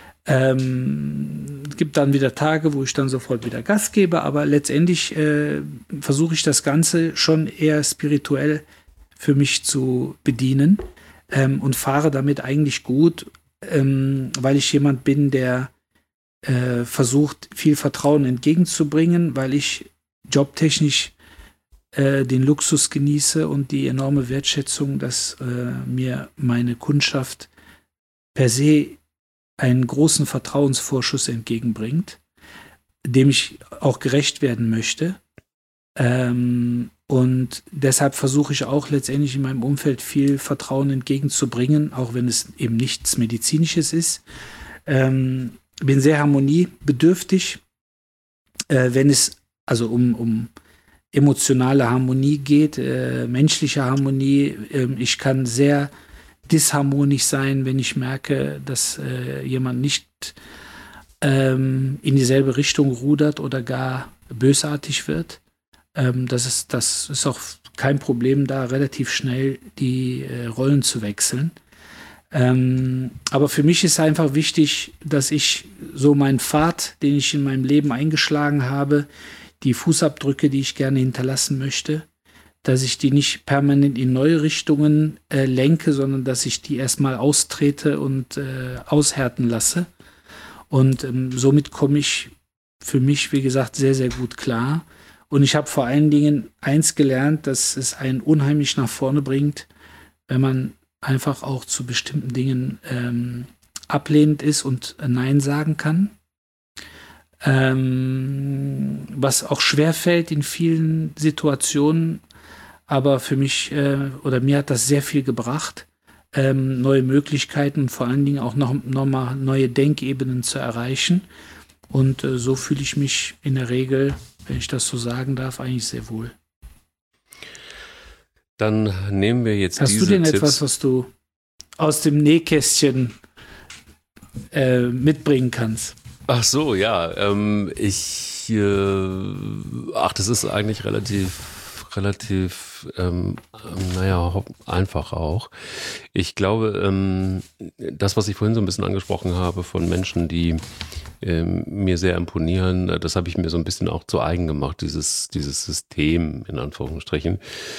C: Ähm, es gibt dann wieder Tage, wo ich dann sofort wieder Gas gebe, aber letztendlich äh, versuche ich das Ganze schon eher spirituell für mich zu bedienen ähm, und fahre damit eigentlich gut, ähm, weil ich jemand bin, der äh, versucht, viel Vertrauen entgegenzubringen, weil ich jobtechnisch äh, den Luxus genieße und die enorme Wertschätzung, dass äh, mir meine Kundschaft per se einen großen Vertrauensvorschuss entgegenbringt, dem ich auch gerecht werden möchte. Ähm, und deshalb versuche ich auch letztendlich in meinem Umfeld viel Vertrauen entgegenzubringen, auch wenn es eben nichts Medizinisches ist. Ähm, bin sehr harmoniebedürftig, äh, wenn es also um, um emotionale Harmonie geht, äh, menschliche Harmonie. Äh, ich kann sehr disharmonisch sein, wenn ich merke, dass äh, jemand nicht ähm, in dieselbe Richtung rudert oder gar bösartig wird. Ähm, das ist, das ist auch kein Problem, da relativ schnell die äh, Rollen zu wechseln. Ähm, aber für mich ist einfach wichtig, dass ich so meinen Pfad, den ich in meinem Leben eingeschlagen habe, die Fußabdrücke, die ich gerne hinterlassen möchte, dass ich die nicht permanent in neue Richtungen äh, lenke, sondern dass ich die erstmal austrete und äh, aushärten lasse. Und ähm, somit komme ich für mich, wie gesagt, sehr, sehr gut klar. Und ich habe vor allen Dingen eins gelernt, dass es einen unheimlich nach vorne bringt, wenn man einfach auch zu bestimmten Dingen ähm, ablehnend ist und Nein sagen kann. Ähm, was auch schwerfällt in vielen Situationen, aber für mich äh, oder mir hat das sehr viel gebracht, ähm, neue Möglichkeiten und vor allen Dingen auch noch, noch mal neue Denkebenen zu erreichen. Und äh, so fühle ich mich in der Regel, wenn ich das so sagen darf, eigentlich sehr wohl.
B: Dann nehmen wir jetzt
C: Hast
B: diese
C: du denn
B: Tipps.
C: etwas, was du aus dem Nähkästchen äh, mitbringen kannst?
B: Ach so, ja. Ähm, ich, äh, ach, das ist eigentlich relativ, relativ, ähm, naja, einfach auch. Ich glaube, ähm, das, was ich vorhin so ein bisschen angesprochen habe von Menschen, die ähm, mir sehr imponieren, das habe ich mir so ein bisschen auch zu eigen gemacht, dieses, dieses System in Anführungsstrichen.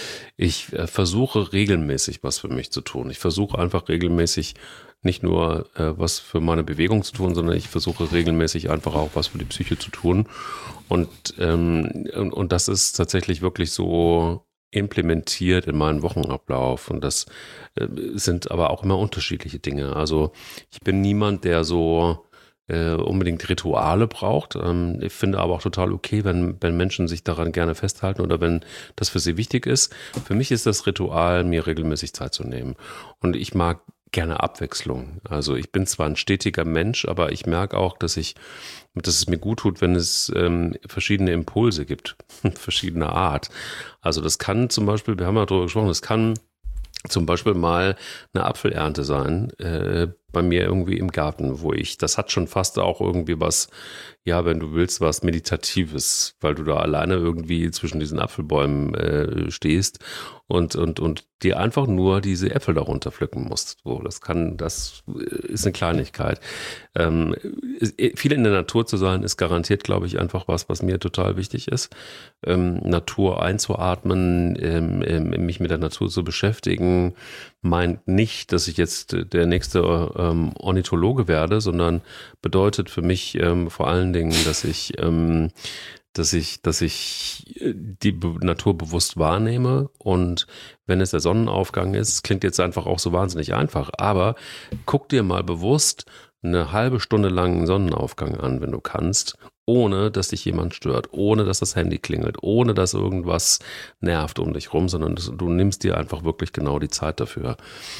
B: Ich äh, versuche regelmäßig was für mich zu tun. Ich versuche einfach regelmäßig nicht nur äh, was für meine Bewegung zu tun, sondern ich versuche regelmäßig einfach auch was für die Psyche zu tun. Und, ähm, und, und das ist tatsächlich wirklich so implementiert in meinen Wochenablauf. Und das äh, sind aber auch immer unterschiedliche Dinge. Also ich bin niemand, der so äh, unbedingt Rituale braucht. Ähm, ich finde aber auch total okay, wenn, wenn Menschen sich daran gerne festhalten oder wenn das für sie wichtig ist. Für mich ist das Ritual, mir regelmäßig Zeit zu nehmen. Und ich mag gerne Abwechslung. Also ich bin zwar ein stetiger Mensch, aber ich merke auch, dass ich, dass es mir gut tut, wenn es ähm, verschiedene Impulse gibt, verschiedener Art. Also das kann zum Beispiel, wir haben ja darüber gesprochen, das kann zum Beispiel mal eine Apfelernte sein, äh, bei mir irgendwie im Garten, wo ich, das hat schon fast auch irgendwie was, ja, wenn du willst, was Meditatives, weil du da alleine irgendwie zwischen diesen Apfelbäumen äh, stehst und, und, und dir einfach nur diese Äpfel darunter pflücken musst. So, das kann, das ist eine Kleinigkeit. Ähm, viel in der Natur zu sein, ist garantiert, glaube ich, einfach was, was mir total wichtig ist. Ähm, Natur einzuatmen, ähm, ähm, mich mit der Natur zu beschäftigen, meint nicht, dass ich jetzt der nächste ähm, Ornithologe werde, sondern bedeutet für mich ähm, vor allen Dingen, dass ich, ähm, dass ich, dass ich die Be- Natur bewusst wahrnehme und wenn es der Sonnenaufgang ist, klingt jetzt einfach auch so wahnsinnig einfach, aber guck dir mal bewusst eine halbe Stunde lang einen Sonnenaufgang an, wenn du kannst, ohne dass dich jemand stört, ohne dass das Handy klingelt, ohne dass irgendwas nervt um dich rum, sondern du nimmst dir einfach wirklich genau die Zeit dafür.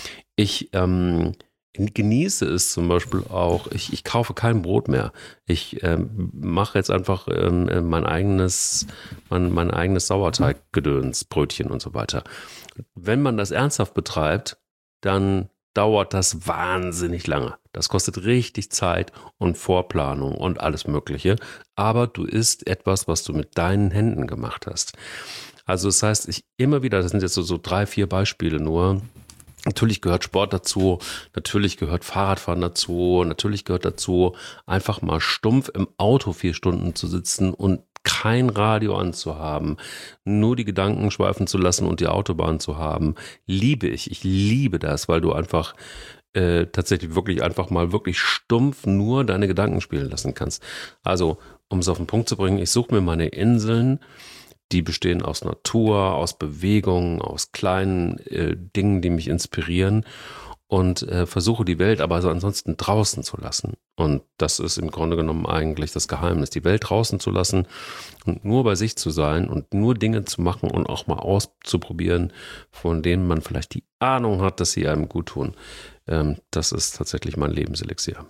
B: Ich ähm, genieße es zum Beispiel auch, ich, ich kaufe kein Brot mehr. Ich ähm, mache jetzt einfach ähm, mein eigenes, mein, mein eigenes Sauerteiggedöns, Brötchen und so weiter. Wenn man das ernsthaft betreibt, dann dauert das wahnsinnig lange. Das kostet richtig Zeit und Vorplanung und alles Mögliche. Aber du isst etwas, was du mit deinen Händen gemacht hast. Also das heißt, ich immer wieder, das sind jetzt so, so drei, vier Beispiele nur. Natürlich gehört Sport dazu, natürlich gehört Fahrradfahren dazu, natürlich gehört dazu, einfach mal stumpf im Auto vier Stunden zu sitzen und kein Radio anzuhaben, nur die Gedanken schweifen zu lassen und die Autobahn zu haben. Liebe ich, ich liebe das, weil du einfach äh, tatsächlich wirklich einfach mal wirklich stumpf nur deine Gedanken spielen lassen kannst. Also, um es auf den Punkt zu bringen, ich suche mir meine Inseln, die bestehen aus Natur, aus Bewegung, aus kleinen äh, Dingen, die mich inspirieren und äh, versuche die Welt aber so ansonsten draußen zu lassen. Und das ist im Grunde genommen eigentlich das Geheimnis, die Welt draußen zu lassen und nur bei sich zu sein und nur Dinge zu machen und auch mal auszuprobieren, von denen man vielleicht die Ahnung hat, dass sie einem gut tun. Ähm, das ist tatsächlich mein Lebenselixier.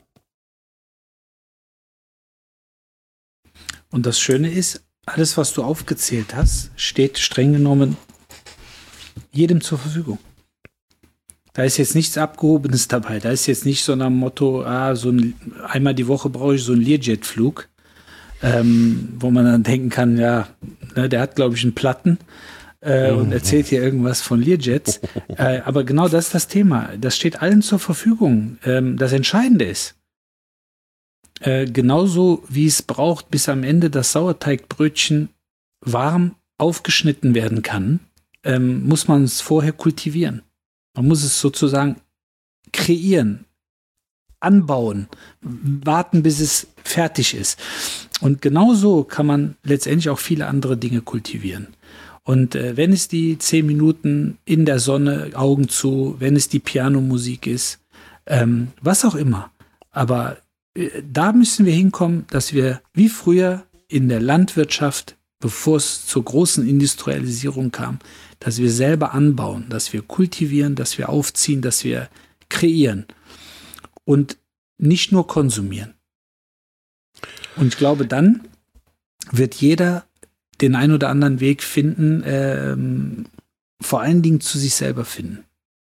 C: Und das Schöne ist, alles, was du aufgezählt hast, steht streng genommen jedem zur Verfügung. Da ist jetzt nichts Abgehobenes dabei. Da ist jetzt nicht so nach dem Motto, ah, so ein, einmal die Woche brauche ich so einen Learjet-Flug, ähm, wo man dann denken kann, ja, ne, der hat, glaube ich, einen Platten. äh, und erzählt hier irgendwas von Learjets. äh, aber genau das ist das Thema. Das steht allen zur Verfügung. Ähm, das Entscheidende ist, äh, genauso wie es braucht, bis am Ende das Sauerteigbrötchen warm aufgeschnitten werden kann, ähm, muss man es vorher kultivieren. Man muss es sozusagen kreieren, anbauen, warten, bis es fertig ist. Und genauso kann man letztendlich auch viele andere Dinge kultivieren. Und äh, wenn es die zehn Minuten in der Sonne, Augen zu, wenn es die Pianomusik ist, ähm, was auch immer. Aber äh, da müssen wir hinkommen, dass wir wie früher in der Landwirtschaft, bevor es zur großen Industrialisierung kam, dass wir selber anbauen, dass wir kultivieren, dass wir aufziehen, dass wir kreieren und nicht nur konsumieren. Und ich glaube, dann wird jeder den ein oder anderen Weg finden, ähm, vor allen Dingen zu sich selber finden.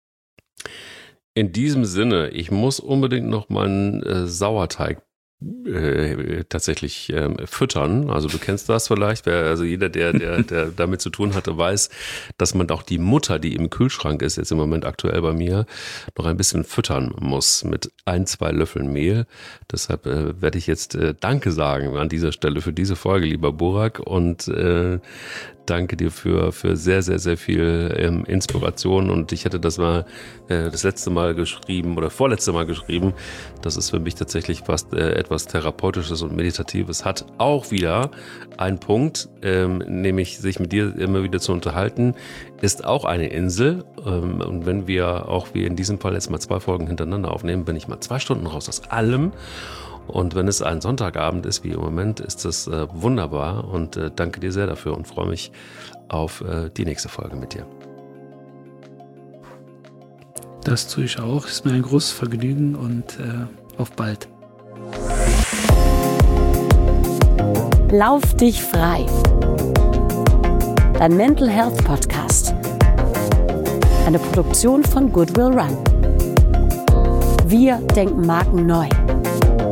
B: In diesem Sinne, ich muss unbedingt noch meinen äh, Sauerteig äh, tatsächlich ähm, füttern. Also du kennst das vielleicht. Wer, also jeder, der, der, der damit zu tun hatte, weiß, dass man auch die Mutter, die im Kühlschrank ist, jetzt im Moment aktuell bei mir, noch ein bisschen füttern muss mit ein, zwei Löffeln Mehl. Deshalb äh, werde ich jetzt äh, Danke sagen an dieser Stelle für diese Folge, lieber Burak, und äh, danke dir für, für sehr, sehr, sehr viel ähm, Inspiration. Und ich hätte das mal äh, das letzte Mal geschrieben oder vorletzte Mal geschrieben, dass es für mich tatsächlich fast äh, etwas Therapeutisches und Meditatives hat. Auch wieder ein Punkt, ähm, nämlich sich mit dir immer wieder zu unterhalten, ist auch eine Insel. Ähm, und wenn wir auch wie in diesem Fall jetzt mal zwei Folgen hintereinander aufnehmen, bin ich mal zwei Stunden raus aus allem. Und wenn es ein Sonntagabend ist, wie im Moment, ist das äh, wunderbar und äh, danke dir sehr dafür und freue mich auf äh, die nächste Folge mit dir.
C: Das tue ich auch. Ist mir ein großes Vergnügen und äh, auf bald.
A: Lauf dich frei. Dein Mental Health Podcast. Eine Produktion von Goodwill Run. Wir denken Marken neu.